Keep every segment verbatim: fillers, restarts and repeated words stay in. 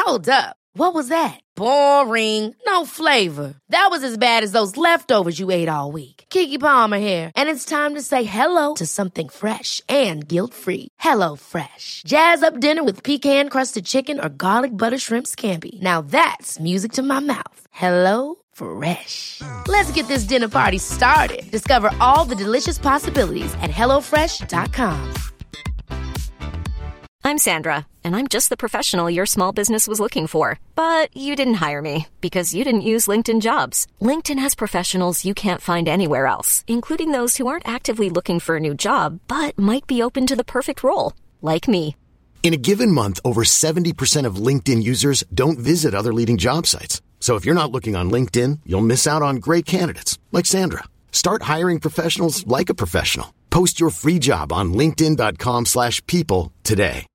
Hold up. What was that? Boring. No flavor. That was as bad as those leftovers you ate all week. Keke Palmer here, and it's time to say hello to something fresh and guilt-free. Hello Fresh. Jazz up dinner with pecan-crusted chicken or garlic butter shrimp scampi. Now that's music to my mouth. Hello Fresh. Let's get this dinner party started. Discover all the delicious possibilities at hello fresh dot com. I'm Sandra, and I'm just the professional your small business was looking for. But you didn't hire me because you didn't use LinkedIn Jobs. LinkedIn has professionals you can't find anywhere else, including those who aren't actively looking for a new job, but might be open to the perfect role, like me. In a given month, over seventy percent of LinkedIn users don't visit other leading job sites. So if you're not looking on LinkedIn, you'll miss out on great candidates, like Sandra. Start hiring professionals like a professional. Post your free job on linkedin dot com slash people today.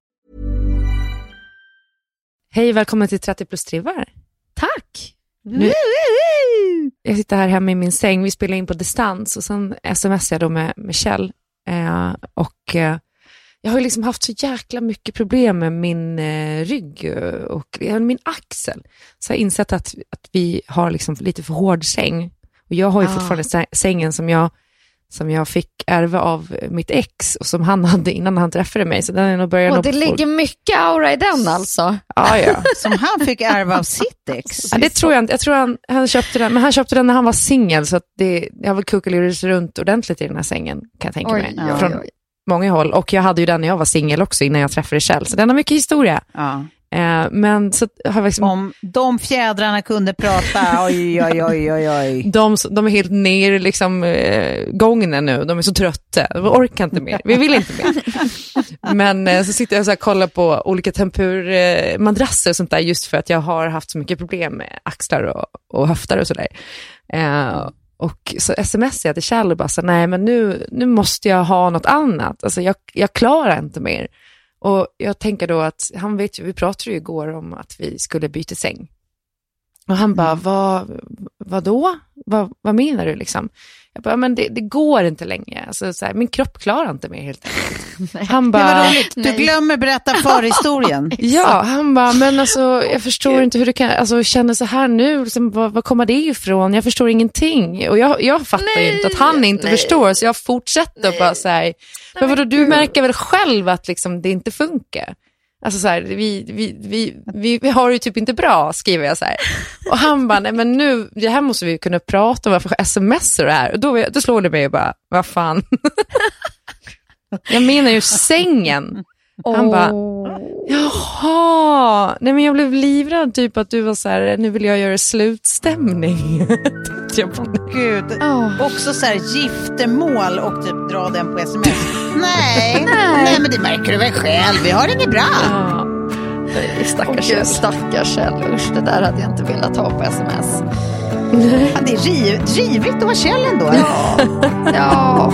Hej, välkommen till trettio plus trivar. Tack! Nu, jag sitter här hemma i min säng. Vi spelar in på distans och sen smsar jag då med, med Kjell. Eh, och eh, jag har ju liksom haft så jäkla mycket problem med min eh, rygg och eh, min axel. Så jag har insett att, att vi har liksom lite för hård säng. Och jag har ju ah. fortfarande sängen som jag som jag fick ärva av mitt ex och som han hade innan han träffade mig. Så den är nog börjat och det ligger mycket aura i den alltså. Ja, ja. Som han fick ärva av sitt ex. Ja, det tror jag inte. Jag tror han, han köpte den, men han köpte den när han var singel, så att det, jag vill kuckelurus runt ordentligt i den här sängen, kan jag tänka oj, mig. oj, Från oj. många håll. Och jag hade ju den när jag var singel också, innan jag träffade Kjell. Så den har mycket historia. Ja. Eh, men så har jag liksom... Om de fjädrarna kunde prata, oj, oj, oj, oj, oj. De, de är helt ner liksom eh, gången nu. De är så trötta. De orkar inte mer. Vi vill inte mer. Men eh, så sitter jag så här och kollar på olika tempurmadrasser och sånt där, just för att jag har haft så mycket problem med axlar och, och höftar och sådär. Eh, och så smsar jag till Kjell och bara så, nej men nu, nu måste jag ha något annat. Alltså jag, jag klarar inte mer. Och jag tänker då att han vet ju, vi pratade ju igår om att vi skulle byta säng. Och han bara, mm. vad, vad då? Vad, vad menar du liksom? Jag bara, men det, det går inte längre. Alltså, så här, min kropp klarar inte mer helt enkelt. Han bara, du glömmer berätta förhistorien. Ja, han bara, men alltså jag förstår Gud. inte hur du kan alltså, känna så här nu. Liksom, vad, vad kommer det ifrån? Jag förstår ingenting. Och jag, jag fattar nej, ju inte att han inte nej. förstår. Så jag fortsätter nej. bara så här. Men vadå, du märker väl själv att liksom, det inte funkar? Alltså så här, vi, vi, vi, vi, vi har det ju typ inte bra, skriver jag så här. Och han bara, nej men nu, det här måste vi kunna prata om, varför smsar det här? Och då, då slår det mig och bara, vad fan? Jag menar ju sängen. Han oh. bara, jaha, nej men jag blev livrädd typ att du var så här, nu vill jag göra slutstämning. Jag bara, gud, oh. också så här giftermål och typ dra den på sms. nej, nej, nej, men det märker du väl själv, vi har inget bra. Ja. Stackars Kjell, stackars Kjell, usch, det där hade jag inte velat ha på sms. Nej. Ja, det är riv, rivigt att vara Kjell ändå. Ja, ja.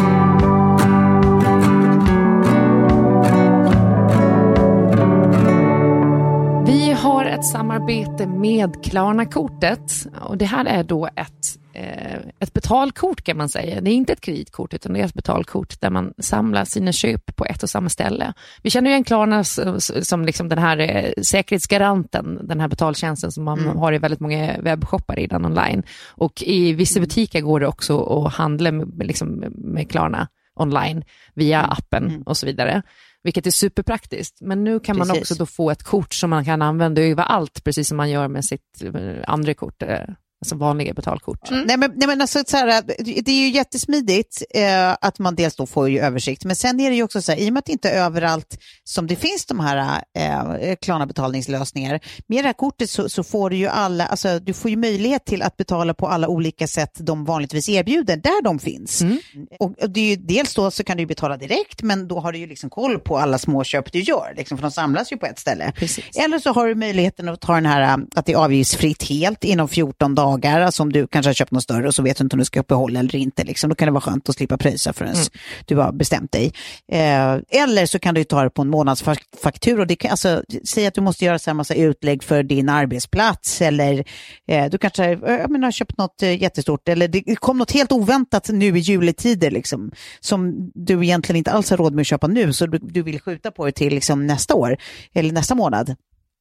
Vi har ett samarbete med Klarna-kortet och det här är då ett, eh, ett betalkort kan man säga. Det är inte ett kreditkort utan det är ett betalkort där man samlar sina köp på ett och samma ställe. Vi känner ju en Klarna som, som liksom den här eh, säkerhetsgaranten, den här betaltjänsten som man mm. har i väldigt många webbshoppar redan online. Och i vissa butiker går det också att handla med, liksom, med Klarna online via appen mm. och så vidare. Vilket är superpraktiskt. Men nu kan man precis. också då få ett kort som man kan använda överallt, precis som man gör med sitt andra kort, alltså vanliga betalkort. Mm. Nej, men, nej men alltså så här, det är ju jättesmidigt eh, att man dels då får ju översikt, men sen är det ju också så här, i och med att det inte är överallt som det finns de här eh, Klarna betalningslösningar, med det här kortet så, så får du ju alla, alltså du får ju möjlighet till att betala på alla olika sätt de vanligtvis erbjuder där de finns. Mm. Och det är ju, dels då så kan du ju betala direkt, men då har du ju liksom koll på alla små köp du gör, liksom, för de samlas ju på ett ställe. Precis. Eller så har du möjligheten att ta den här, att det är avgiftsfritt helt inom fjorton dagar. Alltså om du kanske har köpt något större och så vet du inte om du ska behålla eller inte. Liksom. Då kan det vara skönt att slippa pröjsa förrän mm. du har bestämt dig. Eh, eller så kan du ta det på en månadsfaktur. Och det kan, alltså, säg att du måste göra så här massa utlägg för din arbetsplats. Eller eh, du kanske jag menar, har köpt något eh, jättestort. Eller det kom något helt oväntat nu i juletider. Liksom, som du egentligen inte alls har råd med att köpa nu. Så du, du vill skjuta på det till liksom, nästa år. Eller nästa månad.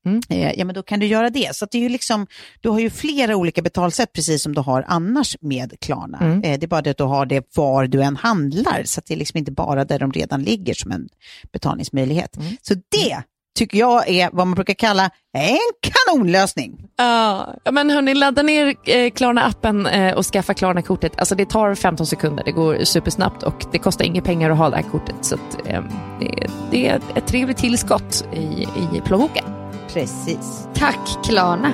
Mm. Eh, ja, men då kan du göra det. Så att det är ju liksom, du har ju flera olika betalsätt precis som du har annars med Klarna. Mm. Eh, det är bara det att du har det var du än handlar. Så att det är liksom inte bara där de redan ligger som en betalningsmöjlighet. Mm. Så det tycker jag är vad man brukar kalla en kanonlösning. Ja, uh, men hörni, ladda ner eh, Klarna-appen eh, och skaffa Klarna-kortet. Alltså det tar femton sekunder, det går supersnabbt och det kostar inga pengar att ha det här kortet. Så att, eh, det, det är ett trevligt tillskott i, i plånboken. Precis. Tack Klarna.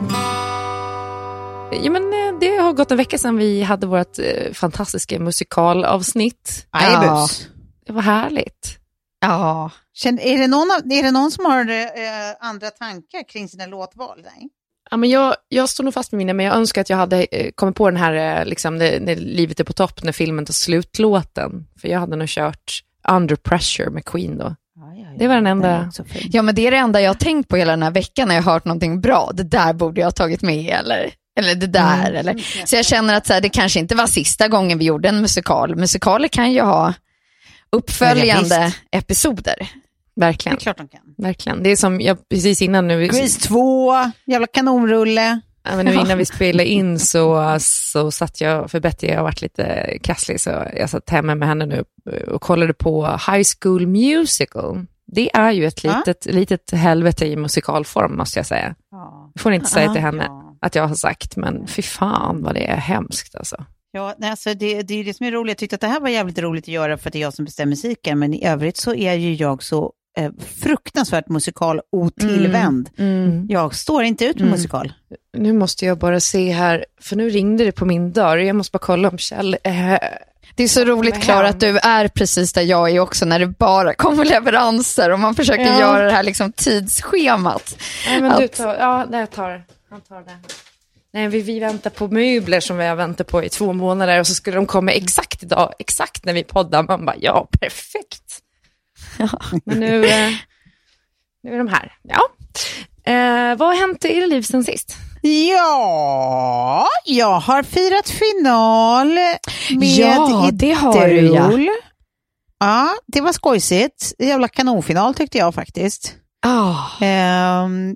Ja, men eh, det har gått en vecka sedan vi hade vårt eh, fantastiska musikalavsnitt. Ja. Det var härligt. Ja. Är det någon, är det någon som har eh, andra tankar kring sina låtval? Nej? Ja, men jag, jag står nog fast med mina, men jag önskar att jag hade eh, kommit på den här, eh, liksom, när, när livet är på topp, när filmen tar slutlåten. För jag hade nog kört Under Pressure med Queen då. Ja, ja, ja. Det var den enda. Den ja, men det är det enda jag har tänkt på hela den här veckan när jag har hört någonting bra. Det där borde jag ha tagit med, eller... Eller det där. Mm. Eller. Så jag känner att så här, det kanske inte var sista gången vi gjorde en musikal. Musikaler kan ju ha uppföljande episoder. Verkligen. Det är klart de kan. Verkligen. Det är som jag precis innan nu. Grease två, jävla kanonrulle. Ja, men nu innan vi spelade in så, så satt jag, för Betty jag har varit lite krasslig, så jag satt hemma med henne nu och kollade på High School Musical. Det är ju ett litet, ja. litet helvete i musikalform, måste jag säga. Ja. Jag får inte säga till henne ja. att jag har sagt, men fy fan vad det är hemskt alltså. Ja, alltså det, det är det som är roligt. Jag tyckte att det här var jävligt roligt att göra för att det är jag som bestämmer musiken, men i övrigt så är ju jag så eh, fruktansvärt musikal otillvänd. Mm. Mm. Jag står inte ut med mm. musikal. Nu måste jag bara se här, för nu ringde det på min dörr. Jag måste bara kolla om Kjell... Eh, det är så roligt, Klara, att du är precis där jag är också, när det bara kommer leveranser och man försöker ja. göra det här liksom tidsschemat. Nej, men att... du tar, ja, det tar, han tar det. Nej, vi, vi väntar på möbler som vi har väntat på i två månader och så skulle de komma exakt idag, exakt när vi poddar. Man bara, ja, perfekt. Ja. Men nu, eh, nu är de här. Ja. Eh, vad har hänt i er liv sen sist? Ja, jag har firat final med ja, det har du, ja. Ja, det var skojsigt. Jävla kanonfinal tyckte jag faktiskt. Oh. Um,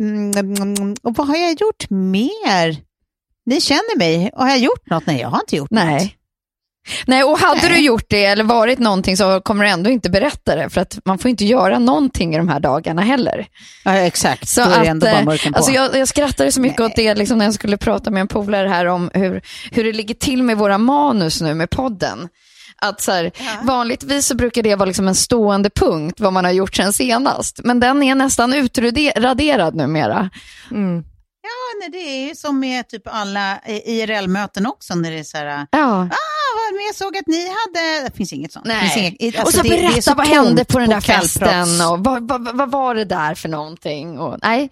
Mm, och vad har jag gjort mer? Ni känner mig. Och har jag gjort något? Nej, jag har inte gjort Nej. något. Nej, och hade Nej. du gjort det eller varit någonting så kommer du ändå inte berätta det. För att man får inte göra någonting i de här dagarna heller. Ja, exakt. Så då är det att, ändå bara mörken på. Alltså jag, jag skrattade så mycket Nej. åt det liksom, när jag skulle prata med en polare här om hur, hur det ligger till med våra manus nu med podden. Att så här, ja. vanligtvis så brukar det vara liksom en stående punkt vad man har gjort sen senast. Men den är nästan utraderad numera. Mm. Ja, nej, det är ju som med typ alla I R L-möten också. När det är så här, ja. ah, vad, jag såg att ni hade... Det finns inget sånt. Nej. Finns inget, alltså och så det, berätta det är så vad hände på den där på festen. Och vad, vad, vad var det där för någonting? Och, nej.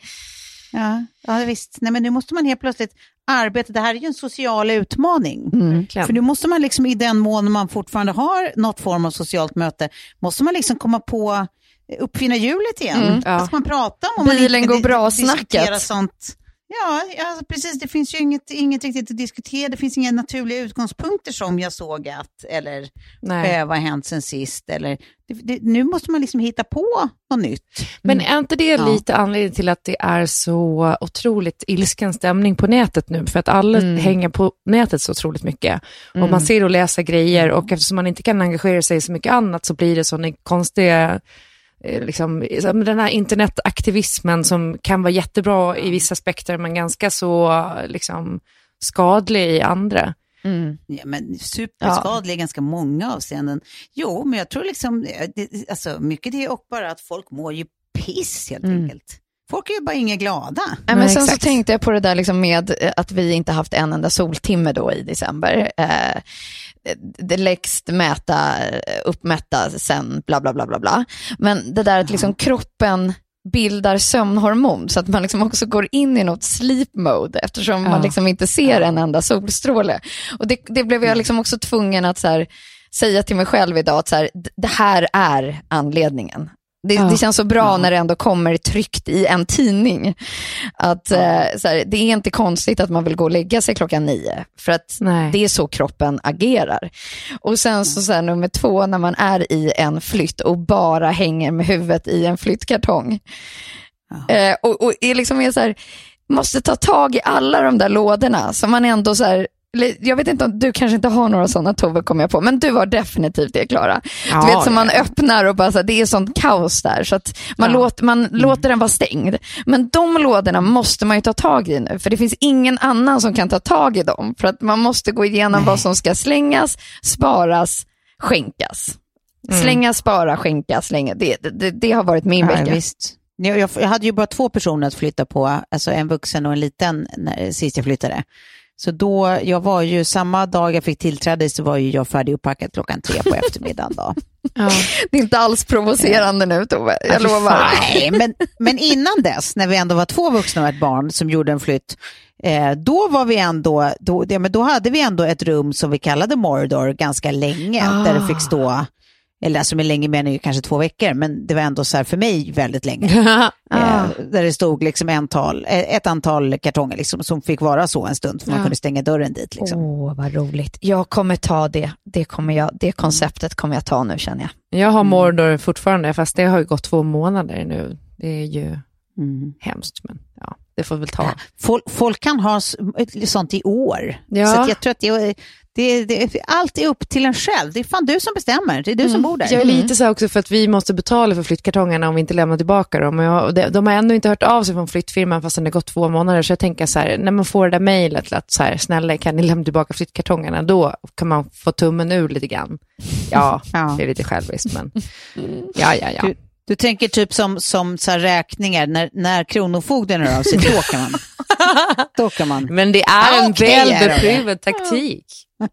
Ja, ja, visst. Nej, men nu måste man helt plötsligt arbeta. Det här är ju en social utmaning. Mm. För nu måste man liksom, i den mån man fortfarande har något form av socialt möte, måste man liksom komma på, uppfinna hjulet igen. Mm, ja. Alltså man pratar om... Bilen man går bra snacket. Sånt. Ja, alltså precis. Det finns ju inget, inget riktigt att diskutera. Det finns inga naturliga utgångspunkter som jag såg att, eller äh, vad har hänt sen sist. Eller, det, det, nu måste man liksom hitta på något nytt. Men är inte det ja. lite anledning till att det är så otroligt ilsken stämning på nätet nu? För att alla mm. hänger på nätet så otroligt mycket. Mm. Och man ser och läser grejer. Och eftersom man inte kan engagera sig i så mycket annat så blir det sådana konstiga... Liksom, den här internetaktivismen som kan vara jättebra i vissa aspekter men ganska så liksom, skadlig i andra. Mm. Ja, men superskadlig i ja. ganska många avseenden. Jo, men jag tror liksom det, alltså, mycket det är och bara att folk mår ju piss helt mm. enkelt. Folk är ju bara inga glada. Ja, men sen så tänkte jag på det där liksom med att vi inte haft en enda soltimme då i december. Eh, det lägst mäta, uppmätta sen bla bla bla bla bla. Men det där att liksom kroppen bildar sömnhormon så att man liksom också går in i något sleep mode eftersom ja. man liksom inte ser en enda solstråle. Och det, det blev jag liksom också tvungen att så här, säga till mig själv idag att så här, det här är anledningen. Det, ja. det känns så bra ja. när det ändå kommer tryckt i en tidning. Att ja. eh, så här, det är inte konstigt att man vill gå och lägga sig klockan nio. För att Nej. det är så kroppen agerar. Och sen så, så här, nummer två, när man är i en flytt och bara hänger med huvudet i en flyttkartong. Ja. Eh, och, och är liksom är så här, måste ta tag i alla de där lådorna som man ändå så här, jag vet inte om du kanske inte har några sådana, Tove, kommer jag på, men du har definitivt det, Klara. Ja, du vet, som man ja. öppnar och bara så här, det är sånt kaos där så att man, ja. låter, man mm. låter den vara stängd. Men de lådorna måste man ju ta tag i nu, för det finns ingen annan som kan ta tag i dem, för att man måste gå igenom Nej. vad som ska slängas, sparas, skänkas. Mm. Slänga, spara, skänka, slänga. Det, det, det har varit min ja, vecka. Visst. Jag, jag, jag hade ju bara två personer att flytta på, alltså en vuxen och en liten när, sist jag flyttade. Så då, jag var ju samma dag jag fick tillträde så var ju jag färdig uppackad klockan tre på eftermiddagen då. Ja. Det är inte alls provocerande nu, Tove, jag alltså, lovar. Nej, men, men innan dess, när vi ändå var två vuxna och ett barn som gjorde en flytt, eh, då var vi ändå, då, ja, men då hade vi ändå ett rum som vi kallade Mordor ganska länge, ah. där det fick stå, eller alltså med länge menar ju kanske två veckor, men det var ändå så här för mig väldigt länge. ah. eh, där det stod liksom en tal, ett antal kartonger liksom, som fick vara så en stund, för man ja. kunde stänga dörren dit. Liksom. Åh, vad roligt. Jag kommer ta det. Det, kommer jag, det konceptet kommer jag ta nu, känner jag. Jag har Mordor fortfarande, fast det har ju gått två månader nu. Det är ju mm. hemskt, men ja, det får väl ta. Folk, folk kan ha sånt i år. Ja. Så att jag tror att det, det, det, allt är upp till en själv. Det är fan du som bestämmer. Det är du mm. som bor där. Jag är lite så också för att vi måste betala för flyttkartongerna om vi inte lämnar tillbaka dem. Och jag, de, de har ändå inte hört av sig från flyttfirman fast det har gått två månader. Så jag tänker så här, när man får det där mejlet att så här, snälla kan ni lämna tillbaka flyttkartongerna, då kan man få tummen ur lite grann. Ja, ja. Det är lite själviskt, men ja, ja, ja. Du, du tänker typ som, som så här räkningar, när, när kronofogden är av sig, då kan man. Då kan man. Men det är en okay, väl beprövad taktik.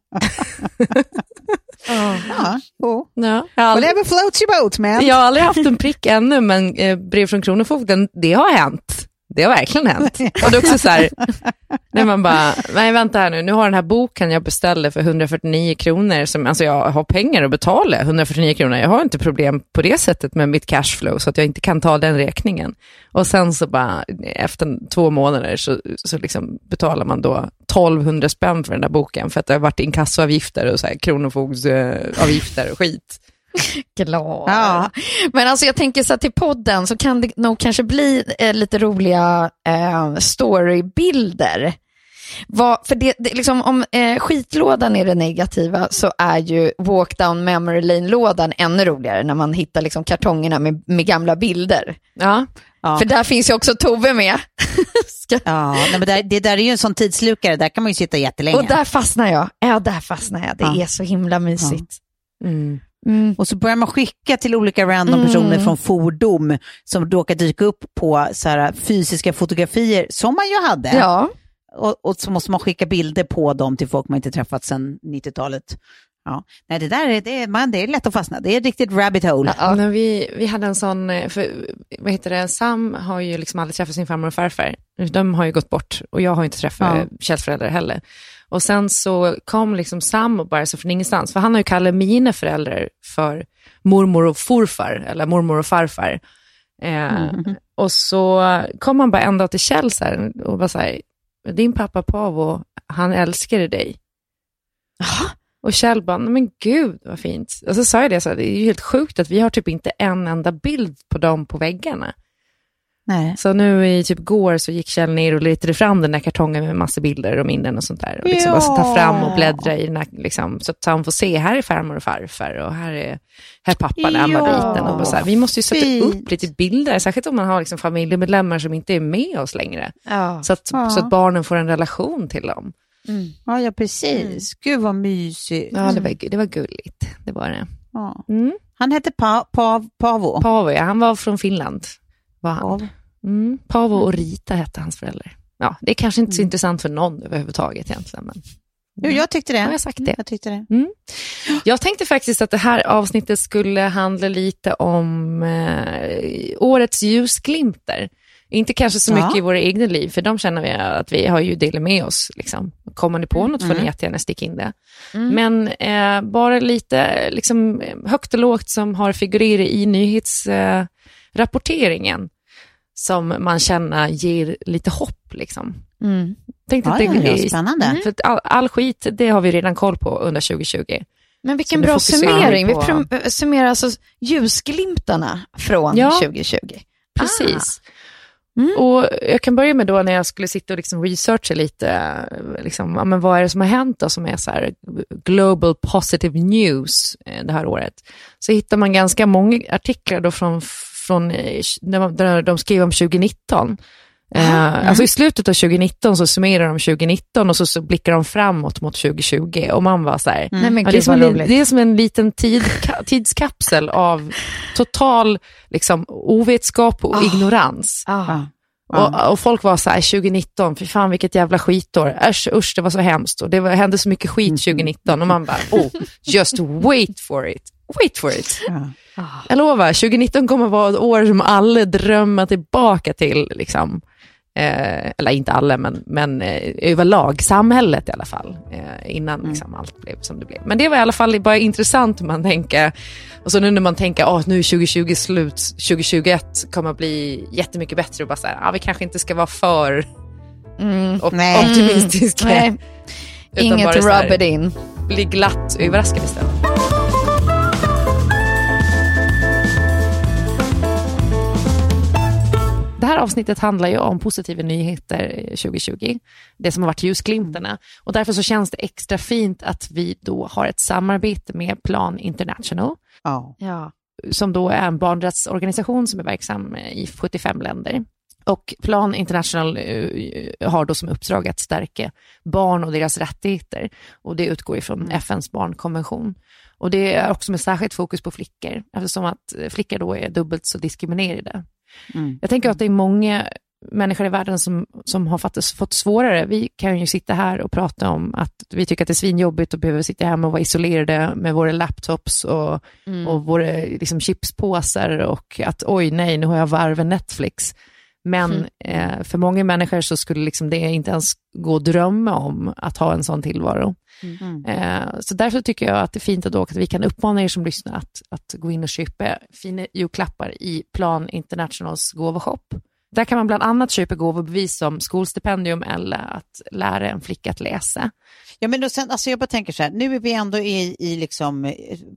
Ja, oh. ja. Whatever floats your boat, man. Jag har aldrig haft en prick ännu, men eh, brev från kronofogden, det har hänt. Det har verkligen hänt. Och det är också så här, när man bara, nej vänta här nu, nu har den här boken jag beställde för hundrafyrtionio kronor, som, alltså jag har pengar att betala hundrafyrtionio kronor, jag har inte problem på det sättet med mitt cashflow så att jag inte kan ta den räkningen. Och sen så bara, efter två månader så, så liksom betalar man då tolvhundra spänn för den där boken, för att det har varit inkassoavgifter och så här, kronofogdsavgifter och skit. Glad. Ja. Men alltså jag tänker så att till podden så kan det nog kanske bli eh, lite roliga eh, storybilder. Vad, för det, det, liksom, om eh, skitlådan är det negativa så är ju Walk Down Memory Lane-lådan ännu roligare när man hittar liksom kartongerna med, med gamla bilder. Ja. Ja. För där finns ju också Tove med. Ska... Ja, nej, men där, det där är ju en sån tidslukare, där kan man ju sitta jättelänge. Och där fastnar jag. Ja, där fastnar jag. Det ja. är så himla mysigt. Ja. Mm. Mm. Och så börjar man skicka till olika random mm. personer från fordom som råkar dyka upp på så här fysiska fotografier som man ju hade. Ja. Och, och så måste man skicka bilder på dem till folk man inte träffat sedan nittiotalet. Ja. Nej, det där är, det är, man, det är lätt att fastna. Det är ett riktigt rabbit hole. Ja, när vi, vi hade en sån, för, vad heter det, Sam har ju liksom aldrig träffat sin farmor och farfar. De har ju gått bort och jag har inte träffat ja. Kjells föräldrar heller. Och sen så kom liksom Sam och bara så från ingenstans. För han har ju kallat mina föräldrar för mormor och farfar. Eller mormor och farfar. Eh, mm. Och så kom han bara en dag till Kjell här och bara så här, din pappa Pavo, han älskade dig. Aha. Och Kjell bara, men gud vad fint. Och så sa jag det så här, det är ju helt sjukt att vi har typ inte en enda bild på dem på väggarna. Nej. Så nu i typ går så gick Kjell ner och letade fram den där kartongen med massa bilder och minnen och sånt där. Och liksom bara ta fram och bläddra i den här, liksom, så att han får se, här är farmor och farfar och här är, här är pappa när han var liten. Och bara så här, vi måste ju sätta fint. upp lite bilder, särskilt om man har liksom familjemedlemmar som inte är med oss längre. Ja. Så, att, ja. så att barnen får en relation till dem. Mm. Ja, ja, precis. Mm. Gud vad mysigt. Ja, det var, det var gulligt. Det var det. Ja. Mm. Han hette pa, pa, Pavo. Pavo, ja. Han var från Finland. Var han. Mm. Pavo och Rita hette hans föräldrar. Ja, det är kanske inte så mm. intressant för någon överhuvudtaget egentligen. Men... Jo, jag tyckte det. Ja, jag sagt det. Jag tyckte det. Mm. Jag tänkte faktiskt att det här avsnittet skulle handla lite om eh, årets ljusglimtar. Inte kanske så mycket ja. i våra egna liv, för de känner vi att vi har ju delat med oss. Liksom. Kommer ni på något mm. får ni jättegärna sticka in det. Mm. Men eh, bara lite liksom, högt och lågt som har figurerat i nyhetsrapporteringen. Eh, som man känner ger lite hopp liksom. Mm. Tänkte ja, att det ja, är spännande. Mm. För att all, all skit, det har vi redan koll på under tjugo tjugo. Men vilken bra summering. På... Vi pr- summerar alltså ljusglimtarna från ja. tjugo tjugo. Precis. Ah. Mm. Och jag kan börja med då när jag skulle sitta och liksom researcha lite, liksom, ja, men vad är det som har hänt då, som är så här global positive news det här året. Så hittar man ganska många artiklar då från, från där de skriver om tjugonitton. Uh, mm. Alltså i slutet av tjugonitton så summerar de tjugonitton och så, så blickar de framåt mot tjugohundratjugo och man var så här, mm. Nej, ja, det, är som en, det är som en liten tid, tidskapsel av total liksom, ovetskap och oh. ignorans. Oh. Och, och folk var så här, tjugonitton, för fan vilket jävla skitår. Äsch, usch, det var så hemskt. Och det var, hände så mycket skit tjugonitton. Och man bara, oh, just wait for it. Wait for it. Ja. Jag lovar, tjugonitton kommer vara ett år som alla drömmer tillbaka till. Liksom. Eh, eller inte alla, men, men eh, överlag samhället i alla fall. Eh, innan liksom, mm. allt blev som det blev. Men det var i alla fall bara intressant man tänker. Och så nu när man tänker, oh, nu är tjugohundratjugo slut, tjugohundratjugoett kommer att bli jättemycket bättre. Och bara så här, ah, vi kanske inte ska vara för mm. op- optimistiska. Nej. Inget rub it in. Bli glatt överraskad istället. Det här avsnittet handlar ju om positiva nyheter tjugohundratjugo. Det som har varit ljusglimtarna. Och därför så känns det extra fint att vi då har ett samarbete med Plan International. Oh. Ja. Som då är en barnrättsorganisation som är verksam i sjuttiofem länder. Och Plan International uh, har då som uppdrag att stärka barn och deras rättigheter. Och det utgår ifrån mm. F N:s barnkonvention. Och det är också med särskilt fokus på flickor. Eftersom att flickor då är dubbelt så diskriminerade. Mm. Jag tänker att det är många människor i världen som, som har fått, fått svårare. Vi kan ju sitta här och prata om att vi tycker att det är svinjobbigt och behöver sitta hemma och vara isolerade med våra laptops och, mm. och våra liksom, chipspåsar och att oj nej, nu har jag varven Netflix. Men mm. eh, för många människor så skulle liksom det inte ens gå att drömma om att ha en sån tillvaro. Mm. Eh, så därför tycker jag att det är fint att, att vi kan uppmana er som lyssnar att, att gå in och köpa fina julklappar i Plan Internationals gåvoshop. Där kan man bland annat köpa gåvobevis som skolstipendium eller att lära en flicka att läsa. Ja, men då sen, alltså jag bara tänker så här, nu är vi ändå i, i liksom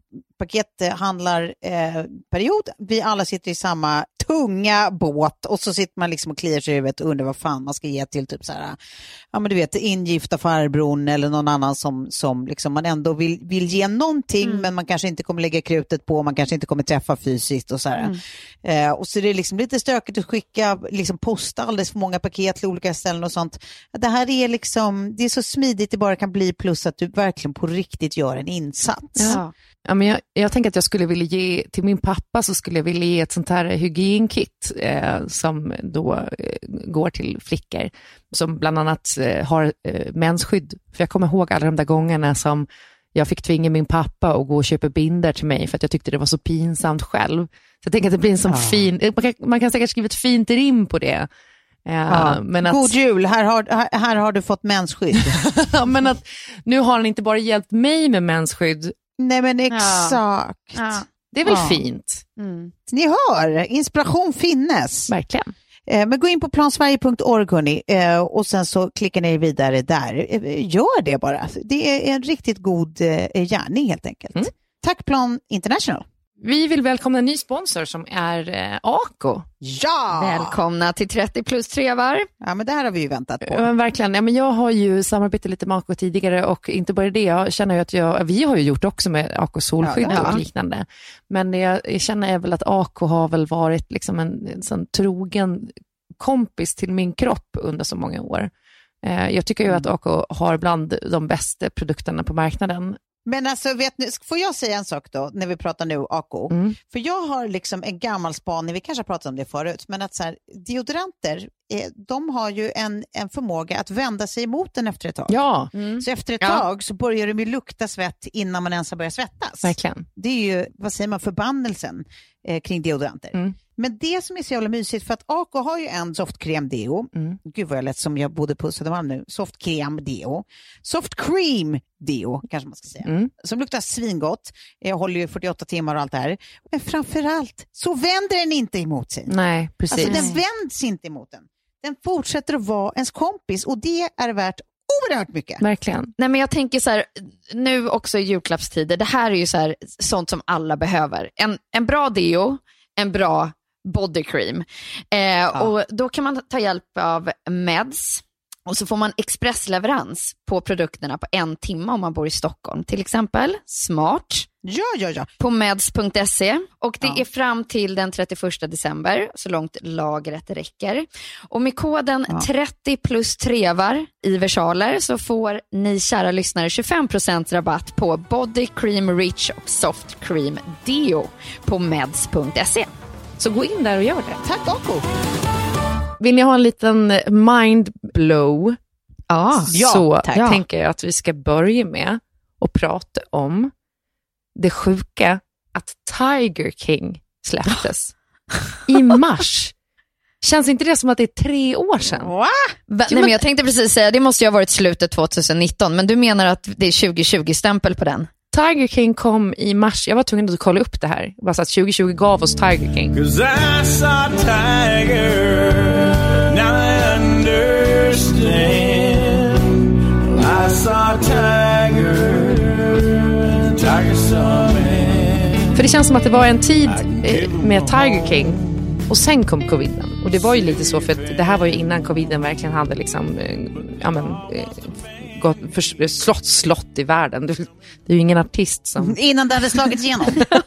pakethandlarperiod. Eh, vi alla sitter i samma tunga båt och så sitter man liksom och kliar sig i huvudet och undrar vad fan man ska ge till typ så här, ja men du vet, ingifta farbrorn eller någon annan som, som liksom man ändå vill, vill ge någonting mm. men man kanske inte kommer lägga krutet på, man kanske inte kommer träffa fysiskt och så här. Mm. Eh, och så är det liksom lite stökigt att skicka, liksom posta alldeles för många paket till olika ställen och sånt. Det här är liksom, det är så smidigt det bara kan bli, plus att du verkligen på riktigt gör en insats. Ja. Ja, men jag, jag tänker att jag skulle vilja ge till min pappa, så skulle jag vilja ge ett sånt här hygienkit eh, som då eh, går till flickor som bland annat eh, har eh, mensskydd. För jag kommer ihåg alla de där gångerna som jag fick tvinga min pappa att gå och köpa binder till mig för att jag tyckte det var så pinsamt själv. Så jag tänker att det blir en sån ja. fin, man kan, man kan säkert skriva ett fint rim på det. Ja, men att... God jul, här har, här, här har du fått mensskydd. Men att nu har han inte bara hjälpt mig med mensskydd. Nej men exakt. Ja. Ja. Det är väl ja. fint. Mm. Ni hör, inspiration finnes. Verkligen. Eh, men gå in på plansverige punkt org hörni, eh, och sen så klickar ni vidare där. Eh, gör det bara. Det är en riktigt god eh, gärning helt enkelt. Mm. Tack Plan International. Vi vill välkomna en ny sponsor som är eh, Ako. Ja! Välkomna till trettio plus trevar. Ja, men det här har vi ju väntat på. Ja, men verkligen. Ja, men jag har ju samarbetat lite med Ako tidigare och inte bara det. Jag känner ju att jag, vi har ju gjort också med Ako solskydd ja, och liknande. Men det jag, jag känner är väl att Ako har väl varit liksom en, en sån trogen kompis till min kropp under så många år. Eh, jag tycker ju mm. att Ako har bland de bästa produkterna på marknaden. Men alltså, vet ni, får jag säga en sak då när vi pratar nu Ako? Mm. För jag har liksom en gammal spaning, vi kanske har pratat om det förut, men att så här, deodoranter, eh, de har ju en, en förmåga att vända sig emot den efter ett tag. Ja. Mm. Så efter ett ja. tag så börjar de ju lukta svett innan man ens har börjat svettas. Verkligen. Det är ju, vad säger man, förbannelsen eh, kring deodoranter. Mm. Men det som är så jävla mysigt, för att Ako har ju en softkrem deo. Mm. Gud vad jag lät som jag bodde på Södermalm nu. Softkrem deo. Soft cream deo kanske man ska säga. Mm. Som luktar svingott. Jag håller ju fyrtioåtta timmar och allt det här. Men framförallt så vänder den inte emot sig. Nej, precis. Alltså den vänds inte emot den. Den fortsätter att vara ens kompis och det är värt oerhört mycket. Verkligen. Nej, men jag tänker så här, nu också i julklappstider, det här är ju så här, sånt som alla behöver. En, en bra deo, en bra body cream. Eh, ja. Och då kan man ta hjälp av Meds. Och så får man expressleverans på produkterna på en timme om man bor i Stockholm. Till exempel Smart. Ja, ja, ja. På meds punkt se. Och det ja. är fram till den trettioförsta december, så långt lagret räcker. Och med koden ja. trettio plus trevar i versaler så får ni kära lyssnare tjugofem procent rabatt på Body Cream Rich och Soft Cream Deo på meds punkt se. Så gå in där och gör det. Tack, Ako. Vill ni ha en liten mindblow? Ah, så ja, ja. tänker jag att vi ska börja med att prata om det sjuka att Tiger King släpptes i mars. Känns inte det som att det är tre år sedan? Va? Va? Nej, men jag tänkte precis säga, det måste ju ha varit slutet tjugonitton, men du menar att det är tjugo tjugo-stämpel på den? Tiger King kom i mars. Jag var tvungen att kolla upp det här. Bara så att tjugo tjugo gav oss Tiger King. 'Cause I saw Tiger, now I understand. I saw Tiger, Tiger saw me. För det känns som att det var en tid med Tiger King och sen kom coviden. Och det var ju lite så, för att det här var ju innan coviden verkligen hade liksom, ja men, gått för slott, slott i världen. Det, det är ju ingen artist som... Innan den hade slagits igenom.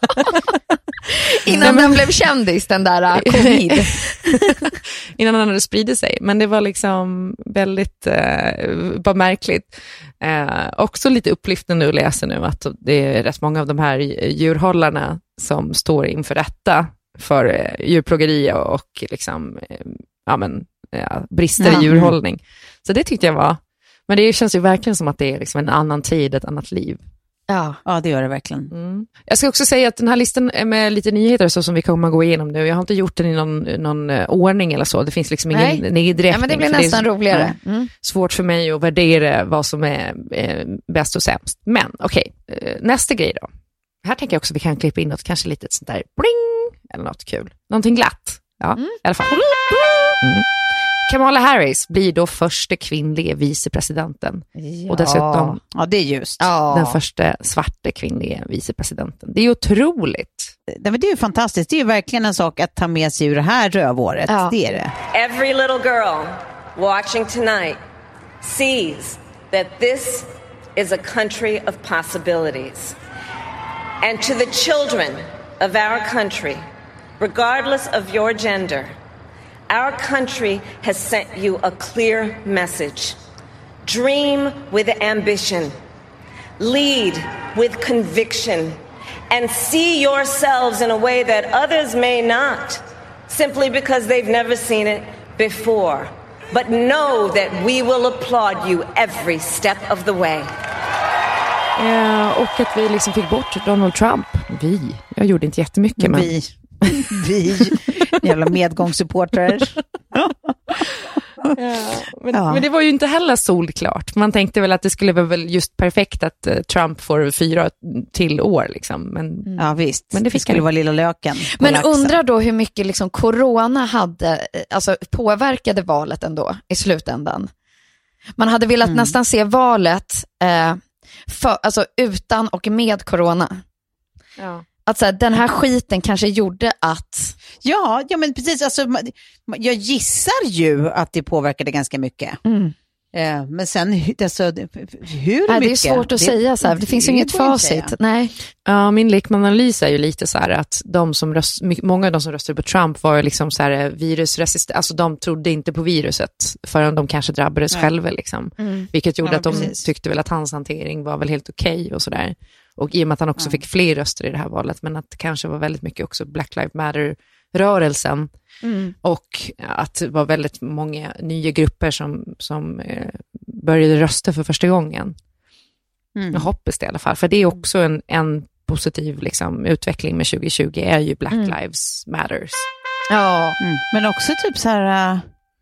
Innan den blev kändis, den där covid. Innan den hade spridit sig. Men det var liksom väldigt eh, bara märkligt. Eh, också lite upplyftande att läsa nu att det är rätt många av de här djurhållarna som står inför rätta för eh, djurplågeri och liksom, eh, ja, men, ja, brister ja. i djurhållning. Så det tyckte jag var... Men det känns ju verkligen som att det är liksom en annan tid, ett annat liv. Ja, ja det gör det verkligen. Mm. Jag ska också säga att den här listan med lite nyheter så som vi kommer att gå igenom nu, jag har inte gjort den i någon, någon ordning eller så. Det finns liksom ingen nedräkning. Ja, men det blir nästan det är, roligare. Mm. Svårt för mig att värdera vad som är eh, bäst och sämst. Men okej, okay. eh, nästa grej då. Här tänker jag också att vi kan klippa in något, kanske lite sånt där bling, eller något kul. Någonting glatt. Ja, mm. i alla fall. Mm. Kamala Harris blir då första kvinnliga vicepresidenten. Ja. Och dessutom ja, det är just. den första svarta kvinnliga vicepresidenten. Det är otroligt. Det är ju fantastiskt. Det är ju verkligen en sak att ta med sig ur det här rövåret. Ja. Det är det. Every little girl watching tonight sees that this is a country of possibilities. And to the children of our country, regardless of your gender, our country has sent you a clear message. Dream with ambition. Lead with conviction. And see yourselves in a way that others may not, simply because they've never seen it before. But know that we will applaud you every step of the way. Ja, och att vi liksom fick bort Donald Trump. Vi. Jag gjorde inte jättemycket. Men... Vi. Vi. Jävla medgångssupportrar. Ja, men, ja. men det var ju inte heller solklart. Man tänkte väl att det skulle vara väl just perfekt att uh, Trump får fyra till år liksom. Men, ja visst, men det, fick det skulle han. vara lilla löken. Men laxen. Undrar då hur mycket liksom corona hade, alltså påverkade valet ändå i slutändan. Man hade velat mm. nästan se valet eh, för, alltså utan och med corona. Ja. Att så här, den här skiten kanske gjorde att... Ja, ja men precis. Alltså, jag gissar ju att det påverkade ganska mycket. Mm. Eh, men sen, alltså, hur Nej, mycket? Det är svårt att det, säga. Så här, det finns ju inget facit. Nej. Ja, min lekmananalys är ju lite så här att de som röst, många av de som röstade på Trump var ju liksom så här virusresistent. Alltså de trodde inte på viruset förrän de kanske drabbades Nej. själva. Liksom. Mm. Vilket gjorde ja, att de precis. tyckte väl att hans hantering var väl helt okej okay och sådär. Och i och med att han också ja. fick fler röster i det här valet, men att det kanske var väldigt mycket också Black Lives Matter-rörelsen. Mm. Och att det var väldigt många nya grupper som, som eh, började rösta för första gången. Mm. Jag hoppas det i alla fall. För det är också en, en positiv liksom, utveckling med tjugo tjugo är ju Black mm. Lives Matters. Ja, mm. men också typ så här... Uh...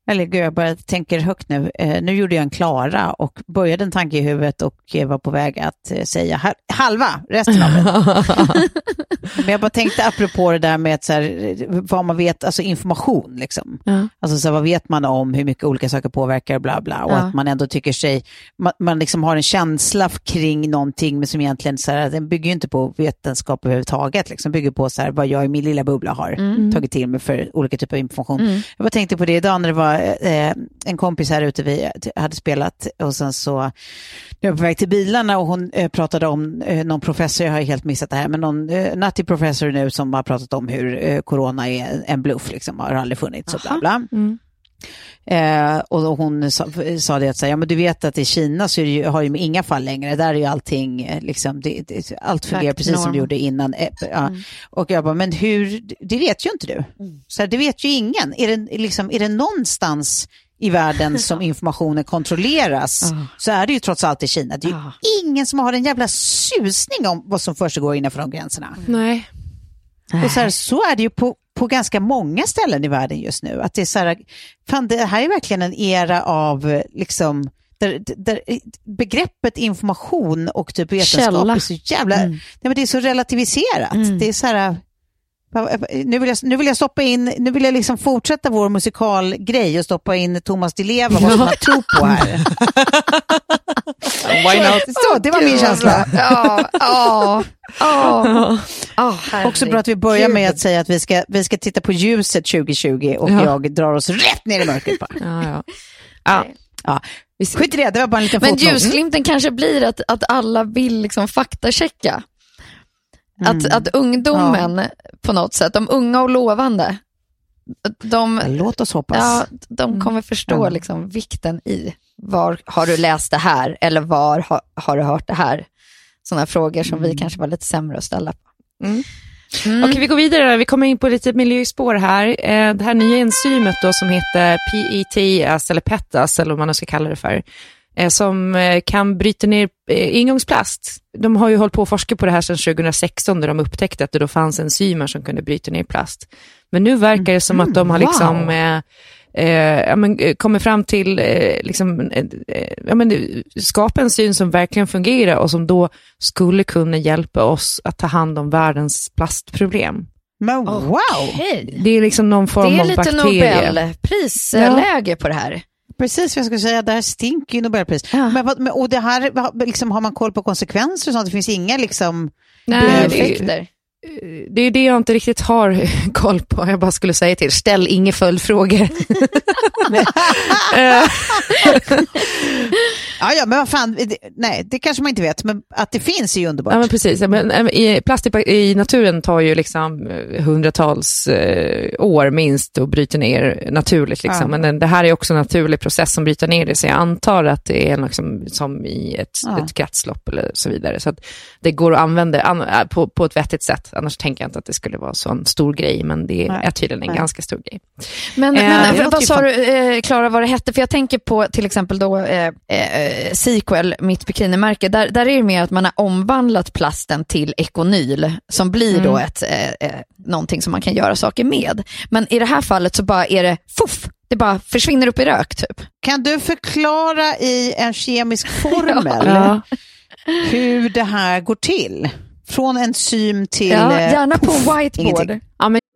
Eller gud, jag bara tänker högt nu. Eh, nu gjorde jag en Klara och började en tanke i huvudet och eh, var på väg att eh, säga ha- halva, resten av det. Men jag bara tänkte apropå det där med att, så här, vad man vet, alltså information liksom. Ja. Alltså så här, vad vet man om hur mycket olika saker påverkar och bla bla. Och Ja. att man ändå tycker sig, man, man liksom har en känsla kring någonting, men som egentligen så här, den bygger ju inte på vetenskap överhuvudtaget. Liksom bygger på så här, vad jag i min lilla bubbla har Mm. tagit till mig för olika typer av information. Mm. Jag bara tänkte på det idag när det var eh, en kompis här ute vi hade spelat och sen så jag var på väg till bilarna och hon eh, pratade om eh, någon professor, jag har helt missat det här, men någon eh, nattig professor nu som har pratat om hur eh, corona är en bluff liksom, har aldrig funnits och bla bla. Mm. Eh, och, och hon sa, sa det att säga, ja, men du vet att i Kina så är det ju, har ju inga fall längre, där är ju allting eh, liksom, det, det, allt fungerar Fact precis norm. som det gjorde innan. Eh, ja. Mm. Och jag bara, men hur, det vet ju inte du. Så här, det vet ju ingen. Är det, liksom, är det någonstans i världen som informationen kontrolleras Oh. så är det ju trots allt i Kina. Det är ju Oh. ingen som har en jävla susning om vad som försiggår innanför de gränserna. Nej. Och så, här, så är det ju på, på ganska många ställen i världen just nu. Att det är så här, fan, det här är verkligen en era av liksom, där, där begreppet information och typ vetenskap Källa. är så jävla, Mm. nej, men det är så relativiserat. Mm. Det är så här, nu vill jag, nu vill jag stoppa in, nu vill jag liksom fortsätta vår musikalgrej och stoppa in Thomas Di Leva, vad som man tror på här. Why not? Så, det var min känsla. Ja, ja, ja. Oh, Också bra att vi börjar med att säga att vi ska, vi ska titta på ljuset tjugo tjugo och Ja. jag drar oss rätt ner i mörkret bara. Ja, ja. Ja. Ja. Skit i det, det var bara en liten Men fotnot. ljusglimten kanske blir att, att alla vill liksom faktachecka. Mm. Att, att ungdomen på något sätt, de unga och lovande, de, Ja, låt oss hoppas. ja, de kommer förstå Ja. liksom vikten i var har du läst det här eller var har, har du hört det här? Sådana frågor som vi kanske var lite sämre att ställa på. Mm. Mm. Okej, vi går vidare. Vi kommer in på lite miljöspår här. Eh, det här nya enzymet då som heter P E T A S eller P E T A S eller vad man ska kalla det för. Eh, som eh, kan bryta ner eh, ingångsplast. De har ju hållit på att forska på det här sedan tjugo sexton där de upptäckte att det då fanns enzymer som kunde bryta ner plast. Men nu verkar det som att de har liksom... Wow. Eh, Eh, ja, men, eh, kommer fram till eh, liksom, eh, eh, ja, men, eh, skapa en syn som verkligen fungerar och som då skulle kunna hjälpa oss att ta hand om världens plastproblem. Men wow! Hej. Det är liksom någon form Det är av lite bakterie. Nobelprisläge på det här. Precis vad jag skulle säga, det här stinker ju Nobelpris. Ja. Men, vad- men, och det här, liksom, har man koll på konsekvenser och sånt? Det finns inga liksom... Nej, det, Effekter. det är det jag inte riktigt har koll på. Jag bara skulle säga till, ställ inga följdfrågor. Eh, Ja, ja, men vad fan, det, nej, det kanske man inte vet, men att det finns är ju underbart. Ja, men precis. Ja, men, eh, i, plast i, i naturen tar ju liksom eh, hundratals eh, år minst att bryta ner naturligt. Liksom. Ja. Men den- det här är också en naturlig process som bryter ner det. Så jag antar att det är liksom som i ett, Ja. ett kretslopp eller så vidare. Så att det går att använda an, äh, på, på ett vettigt sätt. Annars tänker jag inte att det skulle vara så en stor grej. Men det Nej. är tydligen en Nej. ganska stor grej. Men, Eh, men det låter vad ju sa fan- du, eh, Klara, vad det hette? För jag tänker på till exempel då eh, eh, Sequel, mitt bikinimärke. Där, där är det mer att man har omvandlat plasten till ekonyl som blir då ett, eh, eh, någonting som man kan göra saker med. Men i det här fallet så bara är det fuff, det bara försvinner upp i rök typ. Kan du förklara i en kemisk formel Ja. hur det här går till? Från enzym till... Ja, eh, gärna på puff, whiteboard. ingenting. Ja, men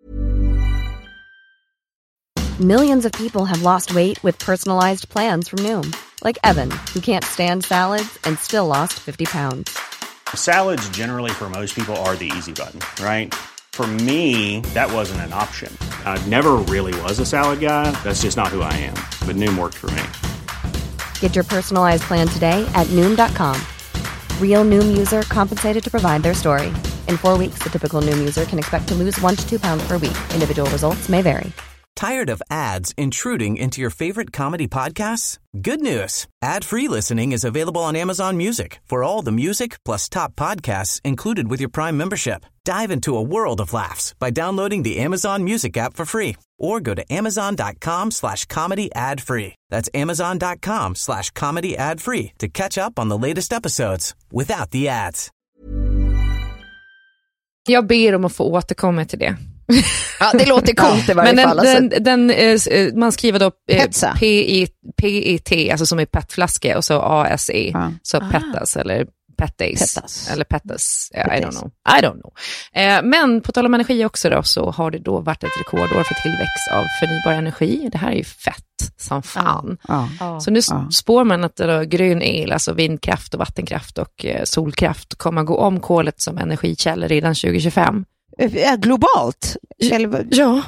Millions of people have lost weight with personalized plans from Noom. Like Evan, who can't stand salads and still lost fifty pounds. Salads generally for most people are the easy button, right? For me, that wasn't an option. I never really was a salad guy. That's just not who I am. But Noom worked for me. Get your personalized plan today at Noom dot com. Real Noom user compensated to provide their story. In four weeks, the typical Noom user can expect to lose one to two pounds per week. Individual results may vary. Tired of ads intruding into your favorite comedy podcasts? Good news. Ad-free listening is available on Amazon Music for all the music plus top podcasts included with your Prime membership. Dive into a world of laughs by downloading the Amazon Music app for free or go to amazon.com slash comedy ad free. That's amazon.com slash comedy ad free to catch up on the latest episodes without the ads. jag ber om att få återkomma till det. Ja, det låter coolt i varje Men fall. den, Alltså. den, den, man skriver då eh, Petsa. P E T, alltså som är petflaska, och så A S E, Ja. så pettas eller Pettace. Pettas. Eller pettas. Yeah, I don't Pettas. know. I don't know. Eh, men på tal om energi också då, så har det då varit ett rekordår för tillväxt av förnybar energi. Det här är ju fett som fan. Ja. Så nu Ja. spår man att då, grön el, alltså vindkraft och vattenkraft och eh, solkraft kommer gå om kolet som energikällor redan tjugo tjugofem. Ja, globalt? Eller... Ja.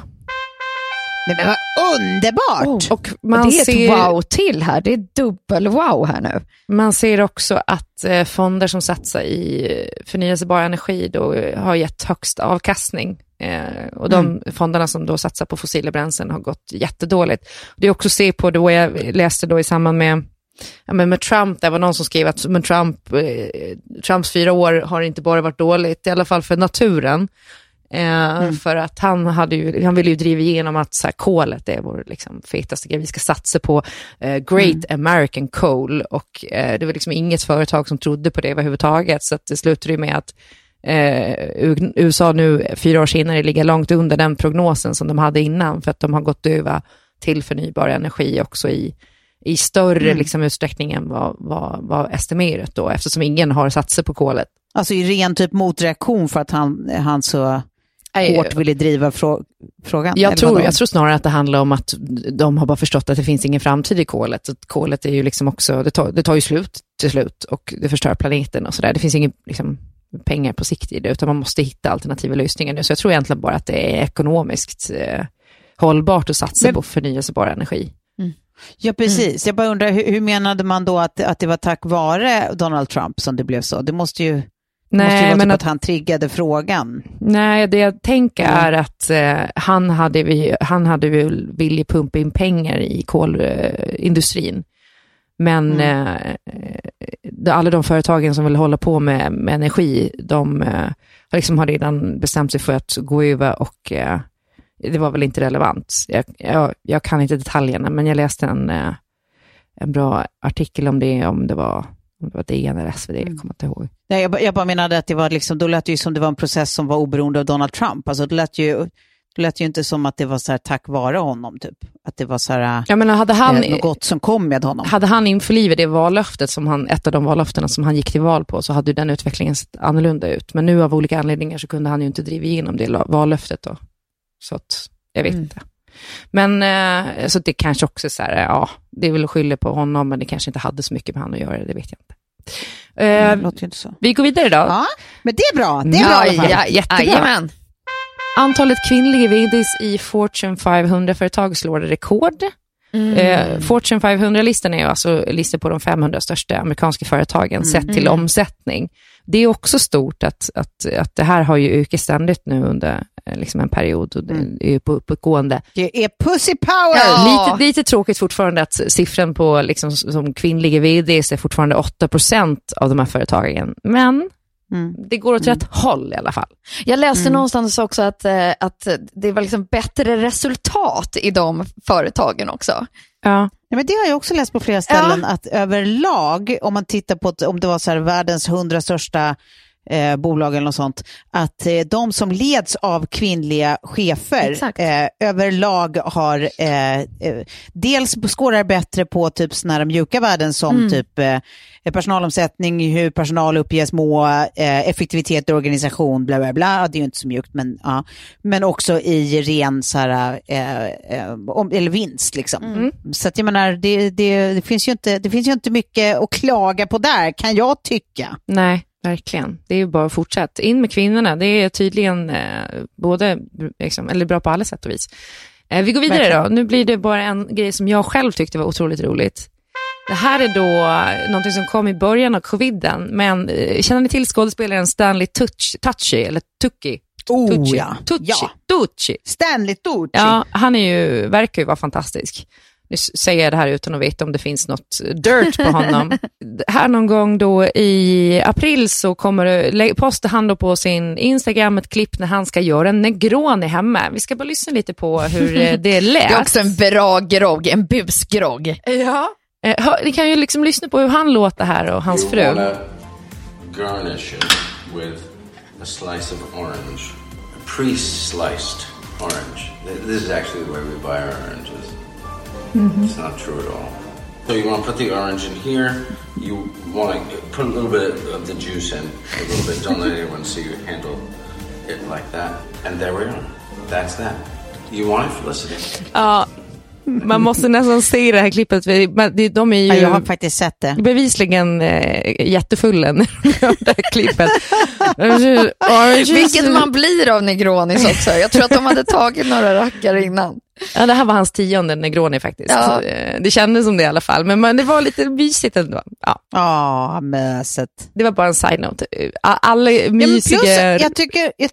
Det var underbart! Och man det är ser... ett wow till här. Det är dubbel wow här nu. Man ser också att eh, fonder som satsar i eh, förnyelsebar energi då eh, har gett högst avkastning. Eh, och de mm. fonderna som då satsar på fossila bränslen har gått jättedåligt. Det är också att se på det jag läste då i samband med, ja, men med Trump. Det var någon som skrev att men Trump, eh, Trumps fyra år har inte bara varit dåligt, i alla fall för naturen. Eh, mm. För att han hade ju, han ville ju driva igenom att så här, kolet är vår liksom fetaste grej. Vi ska satsa på eh, Great mm. American Coal, och eh, det var liksom inget företag som trodde på det överhuvudtaget, så att det slutade ju med att eh, U S A nu fyra år senare ligger långt under den prognosen som de hade innan, för att de har gått över till förnybar energi också i, i större mm. liksom, utsträckning än vad, vad, vad estimerat då, eftersom ingen har satsat på kolet. Alltså i ren typ motreaktion för att han, han så Nej, hårt ville driva frå- frågan. Jag tror, jag tror snarare att det handlar om att de har bara förstått att det finns ingen framtid i kolet. Att kolet är ju liksom också, det tar, det tar ju slut till slut och det förstör planeten och sådär. Det finns ingen liksom, pengar på sikt i det, utan man måste hitta alternativa lösningar nu. Så jag tror egentligen bara att det är ekonomiskt eh, hållbart att satsa Men... på förnyelsebar energi. Mm. Ja, precis. Mm. Jag bara undrar, hur, hur menade man då att, att det var tack vare Donald Trump som det blev så? Det måste ju... Nej, måste ju vara men typ att, att han triggade frågan. Nej, det jag tänker mm. är att eh, han hade vi, han hade väl vilja pumpa in pengar i kolindustrin. Eh, men mm. eh, alla de företagen som vill hålla på med, med energi, de eh, liksom har redan bestämt sig för att gå över, och eh, det var väl inte relevant. Jag, jag, jag kan inte detaljerna, men jag läste en, eh, en bra artikel om det, om det var om det var D N eller S V D, jag kommer inte ihåg. Nej, jag, jag bara menade att det var liksom, då lät det ju som det var en process som var oberoende av Donald Trump. Alltså det lät ju, det lät ju inte som att det var så här tack vare honom typ. Att det var så här, jag menar, hade han, eh, något gott som kom med honom. Hade han införlivat det vallöftet som han, ett av de vallöftena som han gick till val på, så hade den utvecklingen sett annorlunda ut. Men nu av olika anledningar så kunde han ju inte driva igenom det vallöftet då. Så att, jag vet mm. inte. Men eh, så det kanske också är så här, ja, det är väl att skylla på honom, men det kanske inte hade så mycket med han att göra, det vet jag inte. Eh, det låter ju inte så. Vi går vidare då. Ja, men det är bra. Det är bra. Ja, ja, jättebra. Jajamän. Antalet kvinnliga vd:s i Fortune femhundra-företag slår rekord. Mm. Eh, Fortune femhundra-listan är ju alltså listor på de femhundra största amerikanska företagen mm. sett till omsättning. Det är också stort att, att, att det här har ju ökat ständigt nu under liksom en period, och det mm. är på uppåtgående. Det är pussy power! Ja. Lite, lite tråkigt fortfarande att siffran på liksom, som kvinnliga vd:s är fortfarande åtta procent av de här företagen. Men mm. det går åt rätt mm. håll i alla fall. Jag läste mm. någonstans också att, att det var liksom bättre resultat i de företagen också. Ja. Ja, men det har jag också läst på flera ställen, ja. Att överlag, om man tittar på om det var så här världens hundra största eh, bolag eller något sånt, att eh, de som leds av kvinnliga chefer eh, överlag har eh, eh, dels skårar bättre på typ såna här mjuka värden som mm. typ eh, personalomsättning, hur personal uppges må, eh, effektivitet i organisation, bla bla bla. Det är ju inte så mjukt, men ja. Men också i ren så här, eh, eh, om, eller vinst liksom. Mm. Så att jag menar, det, det, det, finns ju inte, det finns ju inte mycket att klaga på där, kan jag tycka. Nej, verkligen. Det är ju bara att fortsätta. In med kvinnorna, det är tydligen eh, både liksom, eller bra på alla sätt och vis. Eh, vi går vidare verkligen. Då. Nu blir det bara en grej som jag själv tyckte var otroligt roligt. Det här är då någonting som kom i början av coviden, men eh, känner ni till skådespelaren Stanley Tucci, Tucci eller Tucci? Oh, Tucci. ja. Tucci. Ja. Tucci. Stanley Tucci. Ja, han är ju, verkar ju vara fantastisk. Nu säger jag det här utan att veta om det finns något dirt på honom. Här någon gång då i april så kommer det, postar han då på sin Instagram ett klipp när han ska göra en Negroni hemma. Vi ska bara lyssna lite på hur det lät. Det är också en bra grogg, en busgrogg. Ja. Ni kan ju liksom lyssna på hur han låter här och hans fru. You wanna garnish it with a slice of orange, a pre-sliced orange. This is actually the way we buy our oranges. Mm-hmm. It's not true at all. So you want to put the orange in here. You want to put a little bit of the juice in. A little bit. Don't let anyone see you handle it like that. And there we are. That's that. You want it, Felicity? Ja, man måste nästan se det här klippet. De är ju ja, jag har faktiskt sett det. Bevisligen äh, jättefulla när de gör det här klippet. Vilket man blir av Negronis också. Jag tror att de hade tagit några rackar innan. Ja, det här var hans tionde Negroni faktiskt. Ja. Det kändes som det i alla fall. Men man, det var lite mysigt ändå. Ja, ja möset. Det var bara en side note. Alla mysiga... Ja, plus, jag tycker... Jag,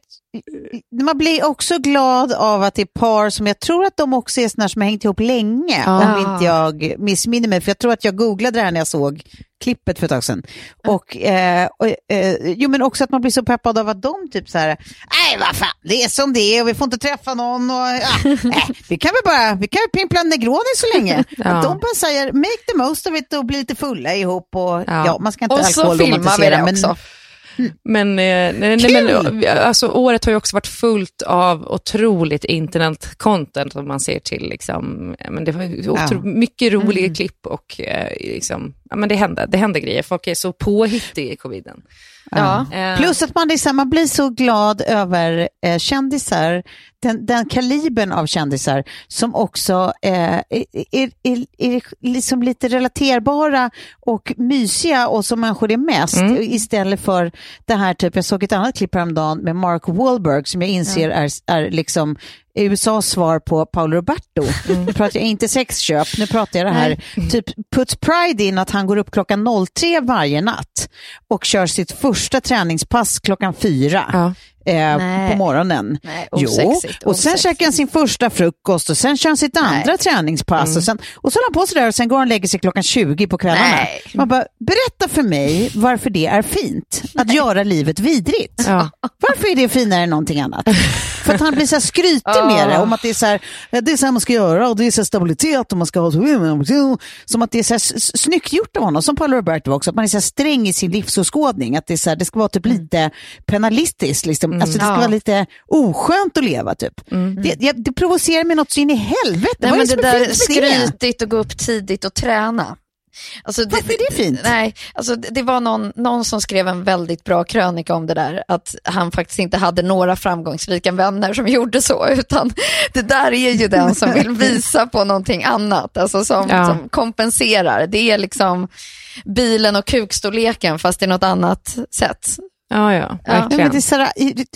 man blir också glad av att det är par som jag tror att de också är såna som har hängt ihop länge. Ah. Om inte jag missminner mig. För jag tror att jag googlade det här när jag såg klippet för ett tag sedan. Och, eh, och eh, jo, men också att man blir så peppad av att de typ så här, nej vad fan, det är som det är och vi får inte träffa någon och ja, äh, vi kan väl bara, vi kan väl pimpla Negroni så länge. Ja. Att de bara säger, make the most of it och bli lite fulla ihop och ja, ja man ska inte alkoholromantisera. Men också. Mm. Men, nej, nej, men alltså, året har ju också varit fullt av otroligt internet-content om man ser till liksom, men det var otro- ja. mycket roliga mm. klipp och liksom, ja, men det händer, det händer grejer. Folk är så påhittiga i coviden. Ja. Ja. Plus att man, liksom, man blir så glad över eh, kändisar, den, den kalibern av kändisar som också eh, är, är, är, är liksom lite relaterbara och mysiga och som människor är mest mm. istället för det här typ, jag såg ett annat klipp häromdagen med Mark Wahlberg som jag inser ja. är, är liksom U S A:s svar på Paolo Roberto. Mm. Nu pratar jag inte sexköp, nu pratar jag det här mm. typ puts pride in att han går upp klockan noll tre varje natt och kör sitt första träningspass klockan fyra. Ja. Eh, på morgonen. Nej, jo, och sen käkar han sin första frukost och sen kör han sitt andra Nej. träningspass mm. och sen och så håller han på så där och sen går han och lägger sig klockan tjugo på kvällarna. Nej. Man bara, berätta för mig varför det är fint att Nej. göra livet vidrigt. Ja. Varför är det finare än någonting annat? För att han blir så här skrytig oh. med det om att det är så här, det är så här man ska göra och det är så här stabilitet och man ska ha så, som att det är så här snyggt gjort av honom, som Paolo Roberto också, att man är så här sträng i sin livsåskådning, att det är så här, det ska vara typ lite penalistiskt liksom. Mm. Alltså det ska ja. vara lite oskönt att leva typ. Mm. Det, det, det provocerar mig något så in i helvete. Nej, men det, det där skrytigt och gå upp tidigt och träna. Alltså, Varför det, är det fint? Nej, alltså det, det var någon, någon som skrev en väldigt bra krönika om det där, att han faktiskt inte hade några framgångsrika vänner som gjorde så, utan det där är ju den som vill visa på någonting annat, alltså som, ja. som kompenserar. Det är liksom bilen och kukstorleken fast det är något annat sätt. Ja, ja, ja. Men det är sådär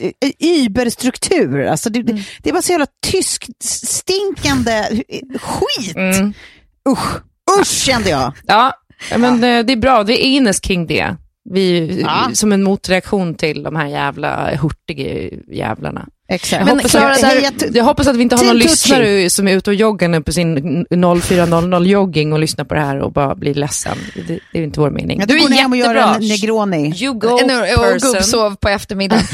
überstruktur. Alltså det, mm. det var så jävla tysk stinkande skit. Mm. Usch, usch kände jag. Ja, men ja. det är bra. Det är Ines kring det. Vi, ja. Som en motreaktion till de här jävla hurtiga jävlarna. Exakt. Jag, men hoppas Clara, att, där, jag, jag hoppas att vi inte har någon lyssnare som är ute och joggar nu på sin noll fyra noll noll jogging och lyssnar på det här och bara blir ledsen. Det, det är inte vår mening. Ja, du, du är jättebra. Och göra en Negroni. You go person. Och gubbsov på eftermiddagen.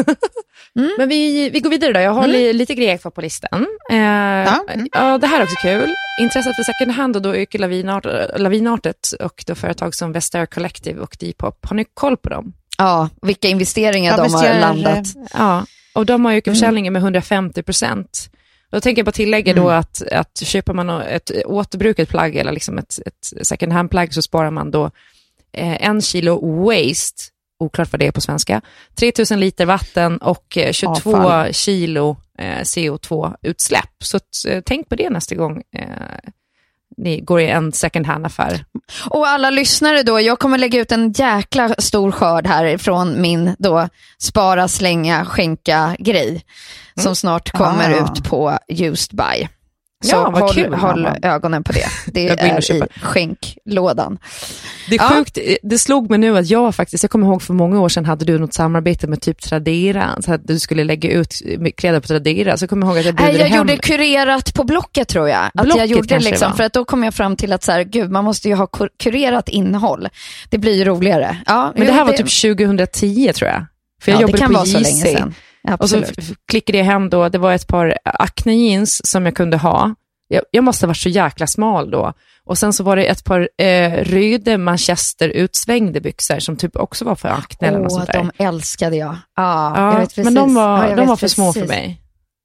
Mm. Men vi, vi går vidare då. Jag har mm. lite grejer kvar på listan. Eh, ja. Mm. ja, det här är också kul. Intresset för second hand och då ökar lavinart, lavinartet och då företag som Vestair Collective och Depop. Har ni koll på dem? Ja, vilka investeringar ja, de har landat. Ja, och de har ökat försäljningen mm. med hundrafemtio procent. Då tänker jag bara tillägga mm. då att, att köper man ett återbrukat plagg eller liksom ett, ett second hand plagg så sparar man då eh, en kilo waste, oklart vad det är på svenska, tre tusen liter vatten och eh, tjugotvå Avfall. kilo eh, C O två utsläpp. Så t- tänk på det nästa gång eh, ni går i en second hand affär. Och alla lyssnare då, jag kommer lägga ut en jäkla stor skörd här från min då spara, slänga, skänka grej mm. som snart kommer ah. ut på Used By. Så ja, håll, kul, håll ögonen på det. Det är i skänklådan. Det är ja. sjukt, det slog mig nu att jag faktiskt, jag kommer ihåg för många år sedan hade du något samarbete med typ Tradera, så att du skulle lägga ut kläder på Tradera, så kommer jag ihåg att jag bjöd Jag hem. gjorde kurerat på Blocket tror jag. Blocket att jag gjorde liksom, för att då kom jag fram till att så här, gud, man måste ju ha kur- kurerat innehåll. Det blir ju roligare. Ja, men det här var typ tjugohundratio tror jag. För jag ja, jobbade det kan på vara J C. Så länge sedan. Och så f- klickade jag hem då, det var ett par Acne jeans som jag kunde ha. Jag, jag måste ha varit så jäkla smal då. Och sen så var det ett par eh, röda Manchester utsvängde byxor som typ också var för Acne eller något sånt där. De älskade jag. Ah, ja, jag vet precis. Men de var, ja, de var för precis. små för mig.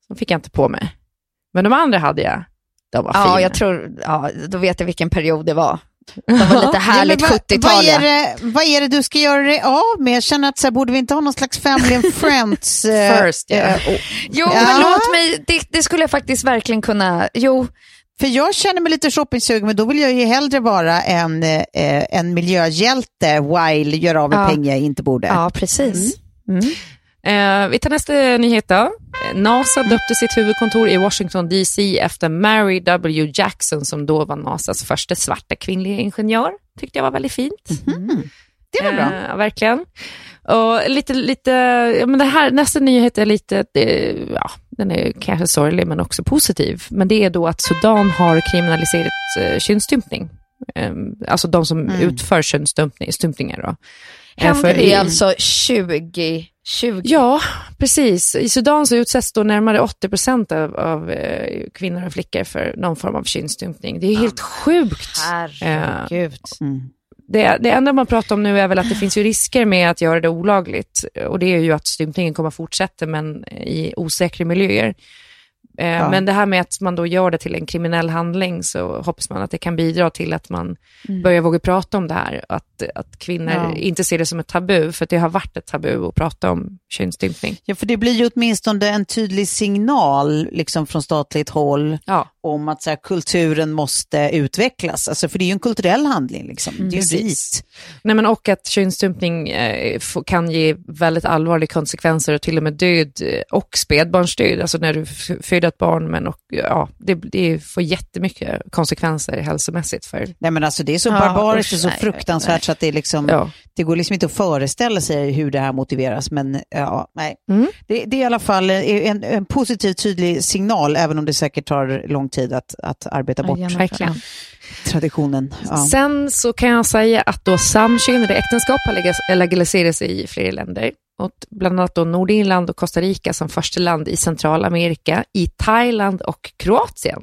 De fick jag inte på mig. Men de andra hade jag. De var ja, fina. jag tror, ja, då vet jag vilken period det var. Det var lite härligt ja, sjuttiotal. Vad är, det, vad är det du ska göra det av med? Jag känner att så här, borde vi inte ha någon slags family and friends? First, yeah. eh, oh. Jo, ja. men låt mig, det, det skulle jag faktiskt verkligen kunna, jo. För jag känner mig lite shoppingsugen, men då vill jag ju hellre vara en, eh, en miljöhjälte while gör av med ja. pengar jag inte borde. Ja, precis. Mm. Mm. Eh, vi tar nästa nyhet då. NASA döpte sitt huvudkontor i Washington D C efter Mary W. Jackson, som då var NASAs första svarta kvinnliga ingenjör. Tyckte jag var väldigt fint. Mm. Det var bra. Eh, verkligen. Och lite, lite, ja, men det här, nästa nyhet är lite, det, ja, den är kanske sorglig men också positiv. Men det är då att Sudan har kriminaliserat eh, könsstympning. Eh, alltså de som mm. utför könsstympningar då. Händer det alltså tjugo tjugo? Ja, precis. I Sudan så utsätts då närmare åttio procent av, av eh, kvinnor och flickor för någon form av könsstympning. Det är helt mm. sjukt. Herregud. Eh, mm. det, det enda man pratar om nu är väl att det finns ju risker med att göra det olagligt. Och det är ju att stympningen kommer att fortsätta, men i osäkra miljöer. Eh, ja. Men det här med att man då gör det till en kriminell handling, så hoppas man att det kan bidra till att man mm. börjar våga prata om det här. Att, att kvinnor ja. inte ser det som ett tabu, för att det har varit ett tabu att prata om könsstympning. Ja, för det blir ju åtminstone en tydlig signal liksom från statligt håll ja. om att så här, kulturen måste utvecklas. Alltså, för det är ju en kulturell handling. Liksom. Mm, det är ju dit. Nej, men och att könsstympning eh, f- kan ge väldigt allvarliga konsekvenser och till och med död och spädbarnsdöd. Alltså när du f- föder ett barn, men och, ja, det, det får jättemycket konsekvenser hälsomässigt för. Nej, men alltså det är så ja, barbariskt och så nej, fruktansvärt nej. så att det, är liksom, ja. det går liksom inte att föreställa sig hur det här motiveras, men ja, nej. Mm. Det, det är i alla fall en, en positiv, tydlig signal, även om det säkert tar lång tid att, att arbeta bort ja, traditionen. Ja. Sen så kan jag säga att då samkönade äktenskap har legaliserats i flera länder. Och bland annat då Nordirland och Costa Rica som första land i Centralamerika, i Thailand och Kroatien.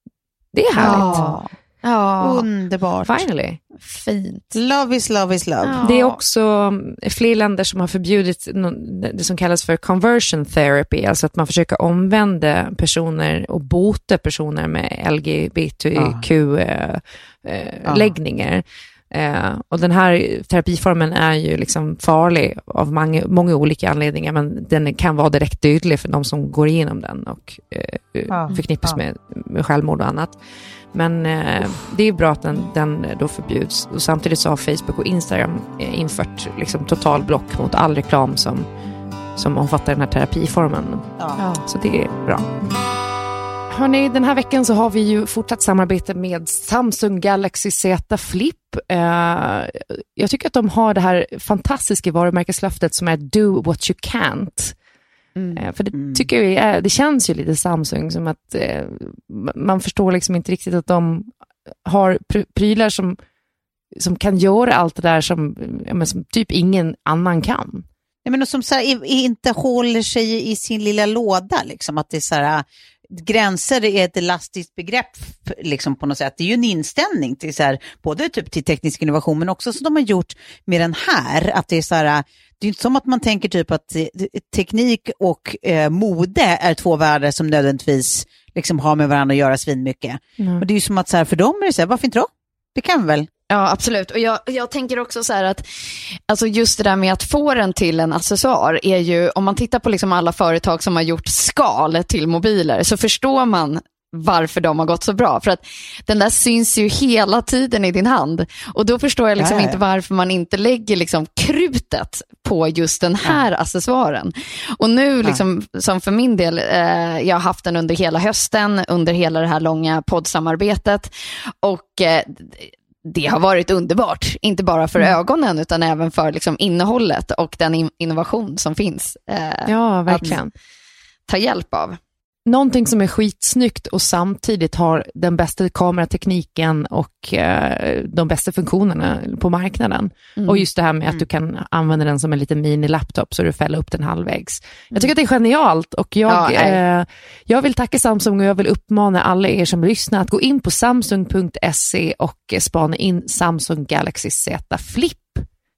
Det är härligt. Ja. Ja. Underbart. Finally. Fint. Love is love is love. Ja. Det är också fler länder som har förbjudit det som kallas för conversion therapy, alltså att man försöker omvända personer och bota personer med L G B T Q-läggningar. Ja. Uh, och den här terapiformen är ju liksom farlig av många, många olika anledningar, men den kan vara direkt dödlig för de som går igenom den och uh, ja, förknippas ja. Med, med självmord och annat. Men uh, det är bra att den, den då förbjuds, och samtidigt så har Facebook och Instagram uh, infört liksom total block mot all reklam som, som omfattar den här terapiformen. Ja. Så det är bra. Hörrni, den här veckan så har vi ju fortsatt samarbete med Samsung Galaxy Z Flip. Uh, jag tycker att de har det här fantastiska varumärkeslöftet som är do what you can't. Mm. Uh, för det mm. tycker jag är, det känns ju lite Samsung som att uh, man förstår liksom inte riktigt att de har pr- prylar som, som kan göra allt det där som, ja, men som typ ingen annan kan. Nej, men som så här, inte håller sig i sin lilla låda liksom, att det är så här, gränser är ett elastiskt begrepp liksom på något sätt. Det är ju en inställning till så här, både typ till teknisk innovation, men också som de har gjort med den här, att det är så här, det är inte som att man tänker typ att teknik och eh, mode är två världar som nödvändigtvis liksom har med varandra att göra svinmycket. Mm. Och det är ju som att så här, för dem är det så här, varför inte då? Det kan väl? Ja, absolut. Och jag, jag tänker också så här att alltså just det där med att få den till en accessoar är ju, om man tittar på liksom alla företag som har gjort skal till mobiler, så förstår man varför de har gått så bra. För att den där syns ju hela tiden i din hand. Och då förstår jag liksom inte varför man inte lägger liksom krutet på just den här ja. accessoaren. Och nu liksom, ja. som för min del, eh, jag har haft den under hela hösten, under hela det här långa poddsamarbetet. Och eh, det har varit underbart, inte bara för mm. ögonen utan även för liksom innehållet och den in- innovation som finns. Eh, ja, verkligen. Att ta hjälp av. Någonting som är skitsnyggt och samtidigt har den bästa kameratekniken och eh, de bästa funktionerna på marknaden. Mm. Och just det här med att du kan använda den som en liten mini-laptop så du fäller upp den halvvägs. Jag tycker att det är genialt, och jag, ja, eh, jag vill tacka Samsung, och jag vill uppmana alla er som lyssnar att gå in på samsung punkt se och spana in Samsung Galaxy Z Flip.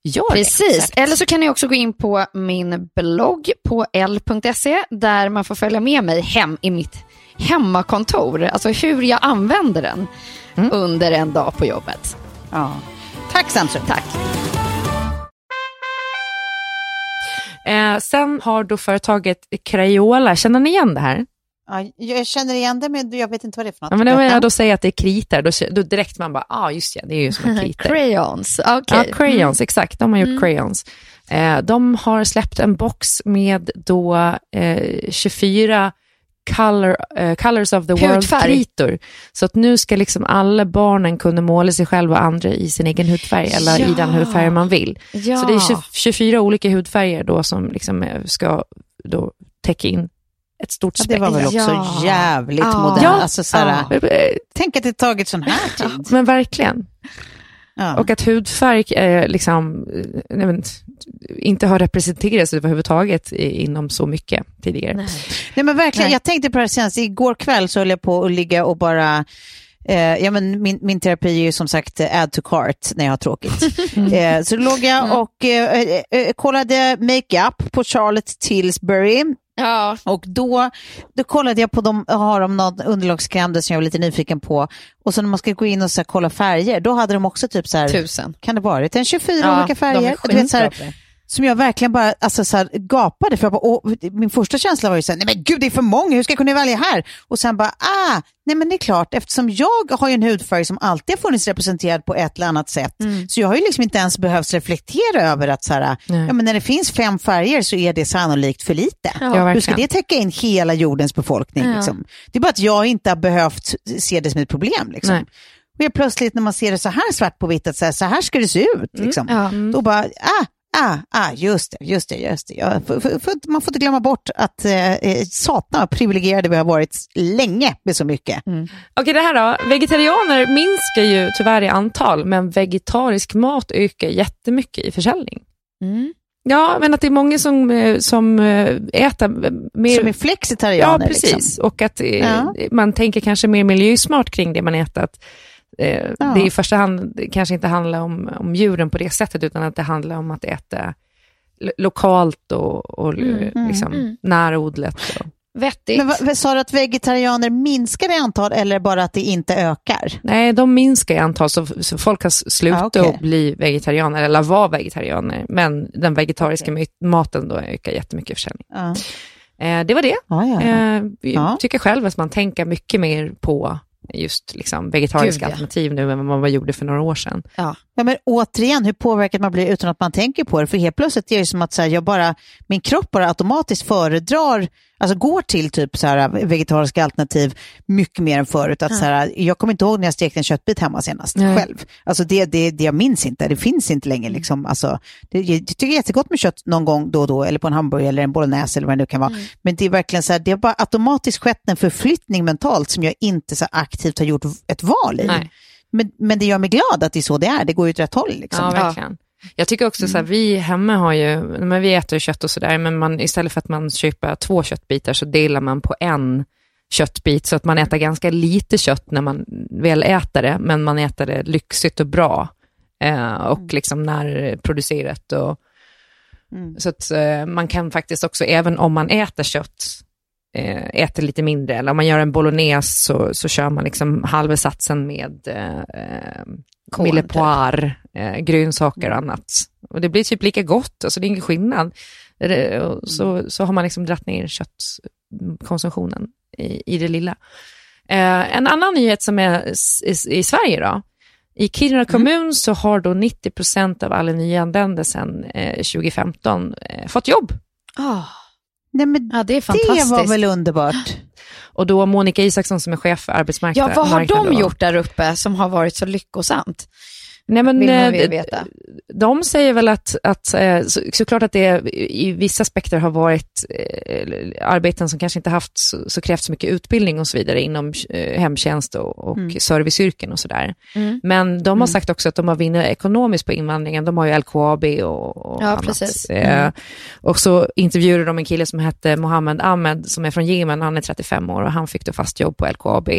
gör Precis, det. eller så kan ni också gå in på min blogg på l punkt se där man får följa med mig hem i mitt hemmakontor. Alltså hur jag använder den mm. under en dag på jobbet. Ja. Tack Samsung. Tack. Eh, sen har då företaget Crayola, känner ni igen det här? Ja, jag känner igen det, men jag vet inte vad det är för något. Ja, men när jag då säger att det är kritor, då, då direkt man bara, ja ah, just det, det är ju som en kritor. Crayons, okej. Okay. Ja, crayons, mm. exakt, de har gjort mm. crayons. Eh, de har släppt en box med då eh, tjugofyra color, uh, colors of the world kritor. Så att nu ska liksom alla barnen kunna måla sig själva och andra i sin egen hudfärg eller ja. i den hudfärg man vill. Ja. Så det är tjugofyra olika hudfärger då som liksom ska då täcka in ett stort spektrum. Ja, det var väl också ja. jävligt ja. modernt. Ja. Alltså, såhär, ja. Tänk att det tagit sån här tid. Ja, men verkligen. Ja. Och att hudfärg eh, liksom, nej men, inte har representerats överhuvudtaget inom så mycket tidigare. Nej, nej men verkligen, nej. Jag tänkte på det senast. Igår kväll så höll jag på att ligga och bara... Eh, ja, men min, min terapi är ju som sagt add to cart när jag har tråkigt. Mm. Eh, så låg jag och eh, eh, kollade makeup på Charlotte Tilbury. Ja. Och då, då kollade jag på dem, har de någon underlagskräm som jag var lite nyfiken på. Och så när man ska gå in och så här, kolla färger, då hade de också typ så här, tusen. Kan det vara det? tjugofyra ja, olika färger. Du vet, så här, som jag verkligen bara alltså, så här, gapade för. Jag bara, åh, min första känsla var ju så här, nej men gud det är för många, hur ska jag kunna välja här? Och sen bara, ah, nej men det är klart, eftersom jag har ju en hudfärg som alltid har funnits representerad på ett eller annat sätt. Mm. Så jag har ju liksom inte ens behövt reflektera över att så här, ja, men när det finns fem färger så är det sannolikt för lite. Ja, hur ska det täcka in hela jordens befolkning? Ja. Liksom? Det är bara att jag inte har behövt se det som ett problem. Liksom. Nej. Och jag plötsligt när man ser det så här svart på vitt, att så här, så här ska det se ut. Liksom. Mm. Ja. Då bara, ah, Ah, ah, just det, just det, just det. Ja, för, för, för, man får inte glömma bort att eh, satna privilegierade vi har varit länge med så mycket. Mm. Okej, det här då. Vegetarianer minskar ju tyvärr i antal, men vegetarisk mat ökar jättemycket i försäljning. Mm. Ja, men att det är många som, som äter mer... Som är flexitarianer. Ja, precis. Liksom. Och att ja. man tänker kanske mer miljösmart kring det man äter. Att, eh, ja. Det i första hand kanske inte handlar om, om djuren på det sättet, utan att det handlar om att äta lo- lokalt och, och mm, liksom mm. närodlat. Och. Vettigt. Men vad, sa du att vegetarianer minskar i antal eller bara att det inte ökar? Nej, de minskar i antal, så, så folk har slutat ah, okay. att bli vegetarianer eller vara vegetarianer, men den vegetariska okay. maten då ökar jättemycket i försäljning. Ah. Eh, det var det. Ah, ja, ja. Eh, jag ah. tycker själv att man tänker mycket mer på just liksom vegetariska Gud, ja. alternativ nu än vad man gjorde för några år sedan. Ja. Ja, men återigen, hur påverkat man blir utan att man tänker på det? För helt plötsligt är det som att så här, jag bara, min kropp bara automatiskt föredrar, alltså går till typ så här, vegetariska alternativ mycket mer än förut. Att, ja. så här, jag kommer inte ihåg när jag stekte en köttbit hemma senast ja. själv. Alltså det, det, det jag minns inte, det finns inte längre. Liksom. Alltså, det, jag tycker det är jättegott med kött någon gång då och då, eller på en hamburgare eller en bolognese eller vad det nu kan vara. Mm. Men det är verkligen så här, det har bara automatiskt skett en förflyttning mentalt som jag inte så aktivt har gjort ett val i. Nej. Men, men det gör mig glad att det är så det är. Det går ju åt rätt håll. Liksom. Ja, verkligen. Jag tycker också mm. så här, vi hemma har ju, men vi äter kött och sådär, men man, istället för att man köper två köttbitar så delar man på en köttbit, så att man äter ganska lite kött när man väl äter det, men man äter det lyxigt och bra eh, och mm. liksom närproducerat och mm. så att eh, man kan faktiskt också, även om man äter kött, äter lite mindre, eller om man gör en bolognese så, så kör man liksom halva satsen med eh, millepoire, eh, grönsaker och annat. Och det blir typ lika gott, alltså det är ingen skillnad. Så, så har man liksom dratt ner köttkonsumtionen i, i det lilla. Eh, en annan nyhet som är i, i Sverige då, i Kiruna kommun mm. så har då nittio procent av alla nyanlända sedan eh, tjugo femton eh, fått jobb. Oh. Nej, men ja, det är fantastiskt. Det var väl underbart. Och då Monica Isaksson som är chef för arbetsmarknaden. Ja, vad har de då gjort där uppe som har varit så lyckosamt? Nej, men, vill man vill veta. De säger väl att, att så, såklart att det i vissa aspekter har varit eh, arbeten som kanske inte haft så, så krävt så mycket utbildning och så vidare inom eh, hemtjänst och, och mm. serviceyrken och sådär. Mm. Men de har mm. sagt också att de har vunnit ekonomiskt på invandringen. De har ju L K A B och, och ja, annat. Precis. Mm. Eh, och så intervjuade de en kille som hette Mohammed Ahmed som är från Jemen. Han är trettiofem år och han fick då fast jobb på L K A B.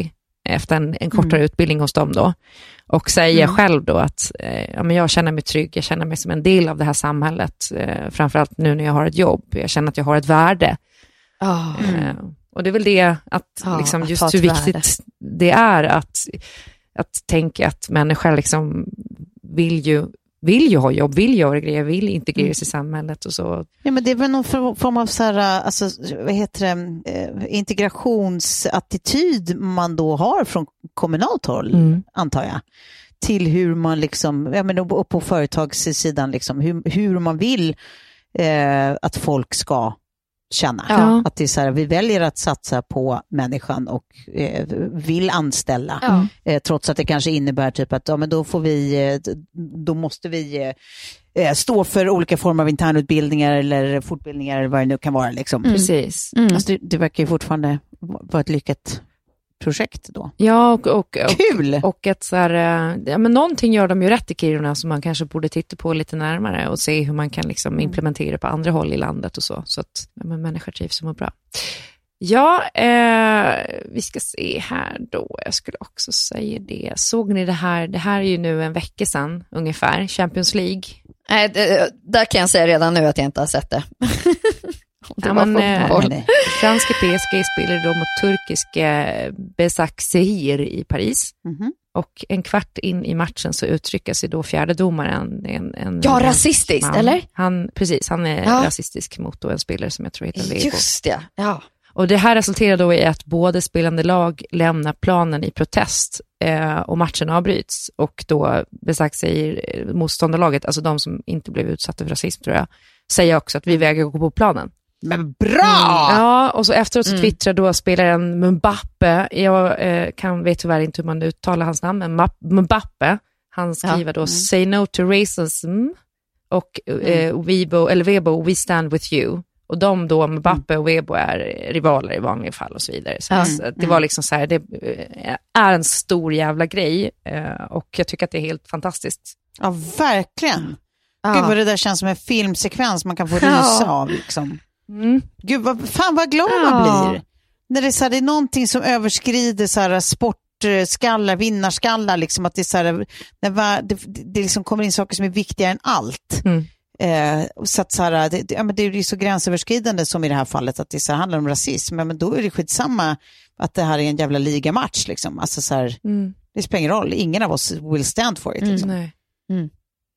efter en, en kortare mm. utbildning hos dem då. Och säger mm. själv då att eh, ja, men jag känner mig trygg, jag känner mig som en del av det här samhället. Eh, framförallt nu när jag har ett jobb. Jag känner att jag har ett värde. Oh. Eh, och det är väl det att, oh, liksom, att just hur viktigt värde. Det är att, att tänka att människor liksom vill ju vill ju ha jobb, vill göra grejer, vill integreras mm. i samhället och så. Ja, men det är väl någon form av så här, alltså, vad heter det, eh, integrationsattityd man då har från kommunalt håll, mm. antar jag, till hur man liksom, ja, men på, på företagssidan liksom, hur, hur man vill eh, att folk ska känna. Ja. Att det är så här, vi väljer att satsa på människan och eh, vill anställa. Ja. Eh, trots att det kanske innebär typ att ja, men då får vi, eh, då måste vi eh, stå för olika former av internutbildningar eller fortbildningar eller vad det nu kan vara. Liksom. Mm. Precis. Mm. Alltså, det, det verkar ju fortfarande vara ett lyckat projekt då. Ja, och, och, och, Kul! Och ett så här, ja, men någonting gör de ju rätt i Kiruna som man kanske borde titta på lite närmare och se hur man kan liksom implementera på andra håll i landet och så. Så att ja, men människor trivs som är bra. Ja, eh, vi ska se här då. Jag skulle också säga det. Såg ni det här? Det här är ju nu en vecka sedan ungefär. Champions League. Nej, det, där kan jag säga redan nu att jag inte har sett det. Ja, men, eh, franska P S G spelade då mot turkiska Beşiktaşehir i Paris. Mm-hmm. Och en kvart in i matchen så uttrycker sig då fjärde domaren en, en, ja, rasistiskt, man. eller? Han, precis, han är ja. rasistisk mot då en spelare som jag tror heter Lego. Just det, ja. Och det här resulterar då i att både spelande lag lämnar planen i protest eh, och matchen avbryts. Och då Beşiktaşehir motståndarlaget, alltså de som inte blev utsatta för rasism tror jag, säger också att vi vägrar gå på planen. Men bra! Mm. Ja, och så efteråt så mm. twittrar då spelaren Mbappe. Jag eh, kan vet tyvärr inte hur man uttalar hans namn, men Mbappe, han skriver ja. då mm. say no to racism och eh, mm. Weibo, eller Weibo, we stand with you. Och de då, Mbappe mm. och Weibo är rivaler i vanliga fall och så vidare. Så mm. det, det var liksom så här, det är en stor jävla grej eh, och jag tycker att det är helt fantastiskt. Ja, verkligen. Ja. Gud vad det där känns som en filmsekvens man kan få rysa ja. av liksom. Mm. Gud, vad, fan vad glad ja. man blir. När det är, så här, det är någonting som överskrider så här, sportskallar, vinnarskallar. Liksom, att det, är så här, när det, det liksom kommer in saker som är viktigare än allt. Mm. Eh, så att, så här, det, ja, men det är så gränsöverskridande som i det här fallet. Att det så här, handlar om rasism. Ja, men då är det skitsamma att det här är en jävla ligamatch. Liksom. Alltså, så här, mm. det spelar ingen roll. Ingen av oss will stand for it. Liksom. Mm, nej. Mm.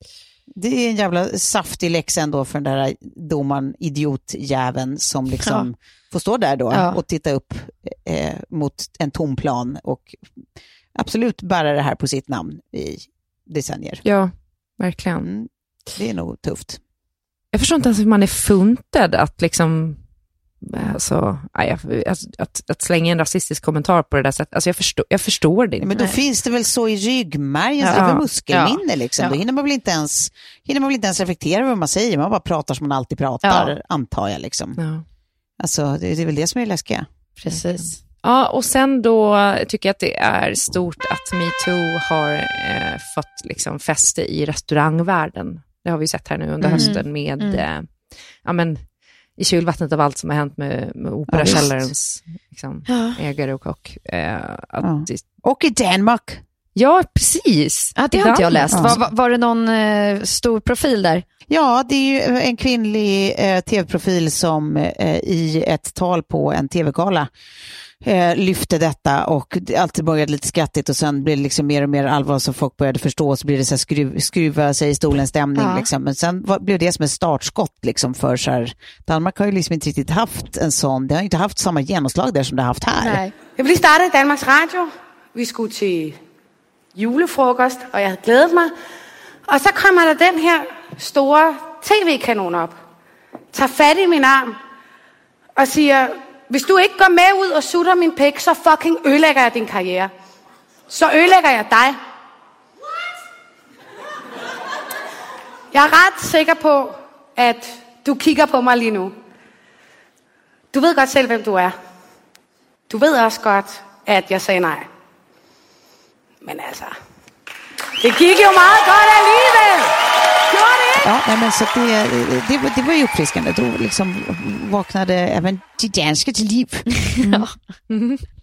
Det är en jävla saftig läxa ändå för den där domaren, idiotjäveln som liksom ja. får stå där då ja. och titta upp eh, mot en tom plan och absolut bära det här på sitt namn i decennier. Ja, verkligen. Mm, det är nog tufft. Jag förstår inte ens hur man är funtad att liksom alltså, att, att, att slänga en rasistisk kommentar på det där sättet. Alltså jag förstår, jag förstår det inte. Men då Nej. finns det väl så i ryggmärgen, ja, det är muskelminne ja. liksom. Ja. Då hinner man väl inte ens hinner man väl inte ens reflektera över vad man säger. Man bara pratar som man alltid pratar, ja. antar jag liksom. Ja. Alltså det, det är väl det som är läskiga. Precis. Ja, och sen då tycker jag att det är stort att MeToo har eh, fått liksom fäste i restaurangvärlden. Det har vi sett här nu under mm. hösten med mm. eh, ja men i kylvattnet av allt som har hänt med, med Operakällarens ja, liksom, ja. ägare och kock. Eh, att ja. det... Och i Danmark. Ja, precis. Ja, det har inte jag läst. Ja. Var, var det någon eh, stor profil där? Ja, det är ju en kvinnlig eh, tv-profil som eh, i ett tal på en tv-gala eh, lyfte detta och det alltid började lite skrattigt och sen blev det liksom mer och mer allvar som folk började förstå, så blir det så här skruv, skruva sig i stolen stämning ja. liksom. Men sen var, blev det som ett startskott liksom för så här, Danmark har ju liksom inte riktigt haft en sån, det har inte haft samma genomslag där som det har haft här. Nej. Jag blev startet i Danmarks Radio, vi skulle till julefrokost och jag hade glädet mig och så kommer der den här stora tv-kanon upp, tar fat i min arm och säger: hvis du ikke går med ud og sutter min pæk, så fucking ødelægger jeg din karriere. Så ødelægger jeg dig. Jeg er ret sikker på, at du kigger på mig lige nu. Du ved godt selv, hvem du er. Du ved også godt, at jeg sagde nej. Men altså, det gik jo meget godt alligevel. Ja, nej, men så det, det, det var ju uppfriskande. Då liksom vaknade även de danska till liv. Mm. Ja. Mm.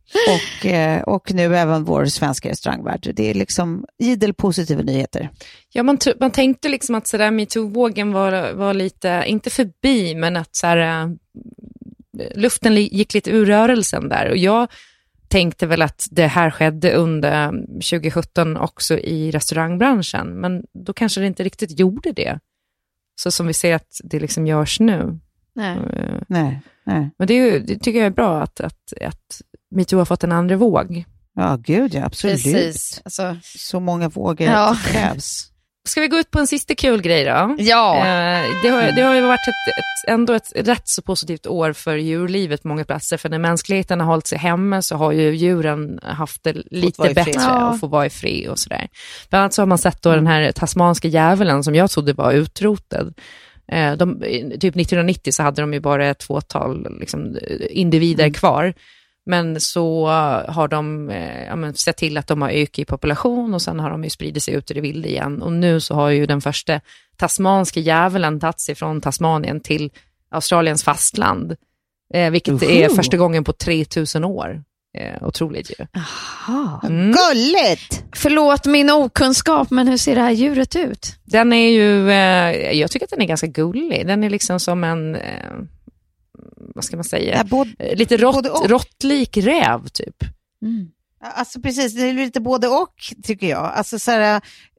Och, eh, och nu även vår svenska restaurangvärld. Det är liksom idel positiva nyheter. Ja, man, t- man tänkte liksom att sådär MeToo-vågen var, var lite, inte förbi, men att såhär, äh, luften gick lite ur rörelsen där. Och jag tänkte väl att det här skedde under tjugo sjutton också i restaurangbranschen. Men då kanske det inte riktigt gjorde det. Så som vi ser att det liksom görs nu. Nej. Uh, nej, nej. Men det, är ju, det tycker jag är bra att, att, att MeToo har fått en andra våg. Ja, gud, ja, absolut. Precis. Alltså, så många vågor ja. krävs. Ska vi gå ut på en sista kul grej då? Ja. Eh, det, har, det har ju varit ett, ett, ändå ett rätt så positivt år för djurlivet på många platser. För när mänskligheten har hållit sig hemma så har ju djuren haft det lite bättre ja. och få vara i fri och sådär. Bland annat så har man sett då den här tasmanska djävulen som jag trodde var utrotad. Eh, de, typ nittonhundranittio så hade de ju bara ett fåtal liksom, individer mm. kvar. Men så har de eh, ja, men sett till att de har ökat i population och sen har de ju spridit sig ut i det vilda igen. Och nu så har ju den första tasmanska djävulen tagit sig från Tasmanien till Australiens fastland. Eh, vilket uh-huh. är första gången på tre tusen år. Eh, otroligt ju. Aha. Mm. Gulligt! Förlåt min okunskap, men hur ser det här djuret ut? Den är ju, eh, jag tycker att den är ganska gullig. Den är liksom som en... Eh, vad ska man säga, ja, både, lite rott, råttlik räv typ. Mm. Alltså precis, det är lite både och tycker jag. Alltså så här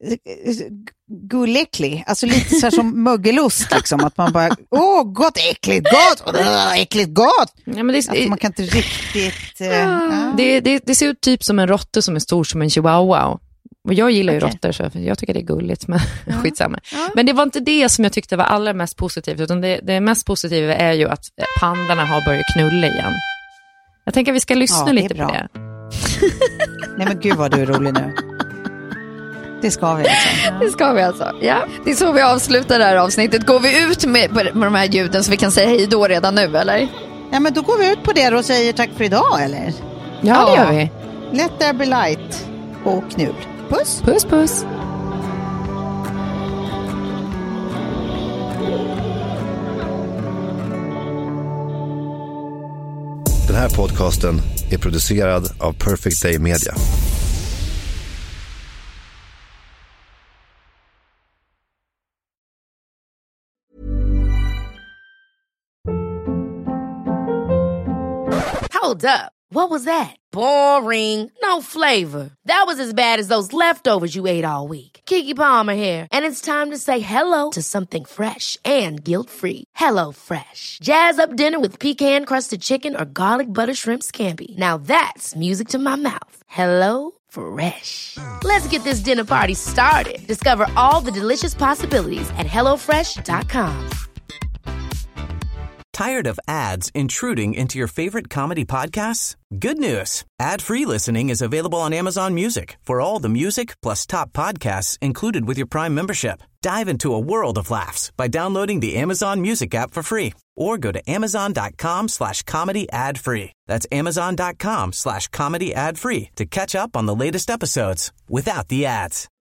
gulläcklig, alltså lite så här som mögelost liksom, att man bara, åh gott, äckligt, gott, åh, äckligt, gott. Ja, men det, alltså, man kan inte riktigt... Uh, ja. det, det, det ser ut typ som en råtta som är stor som en chihuahua. Och jag gillar ju okay. råttor så jag tycker det är gulligt, men ja. skitsamma. Ja. Men det var inte det som jag tyckte var allra mest positivt, utan det, det mest positiva är ju att pandarna har börjat knulla igen. Jag tänker att vi ska lyssna ja, lite bra. på det. Nej men gud vad du är rolig nu. Det ska vi alltså. Ja. Det ska vi alltså, ja. Det är så vi avslutar det här avsnittet. Går vi ut med, med de här ljuden så vi kan säga hej då redan nu, eller? Ja, men då går vi ut på det och säger tack för idag, eller? Ja, ja. det gör vi. Let there be light och knull. Puss. Puss, puss. Den här podcasten är producerad av Perfect Day Media. Hold up. What was that? Boring. No flavor. That was as bad as those leftovers you ate all week. Keke Palmer here, and it's time to say hello to something fresh and guilt-free. Hello Fresh. Jazz up dinner with pecan-crusted chicken or garlic butter shrimp scampi. Now that's music to my mouth. Hello Fresh. Let's get this dinner party started. Discover all the delicious possibilities at hello fresh dot com. Tired of ads intruding into your favorite comedy podcasts? Good news. Ad-free listening is available on Amazon Music for all the music plus top podcasts included with your Prime membership. Dive into a world of laughs by downloading the Amazon Music app for free or go to amazon.com slash comedy ad free. That's amazon.com slash comedy ad free to catch up on the latest episodes without the ads.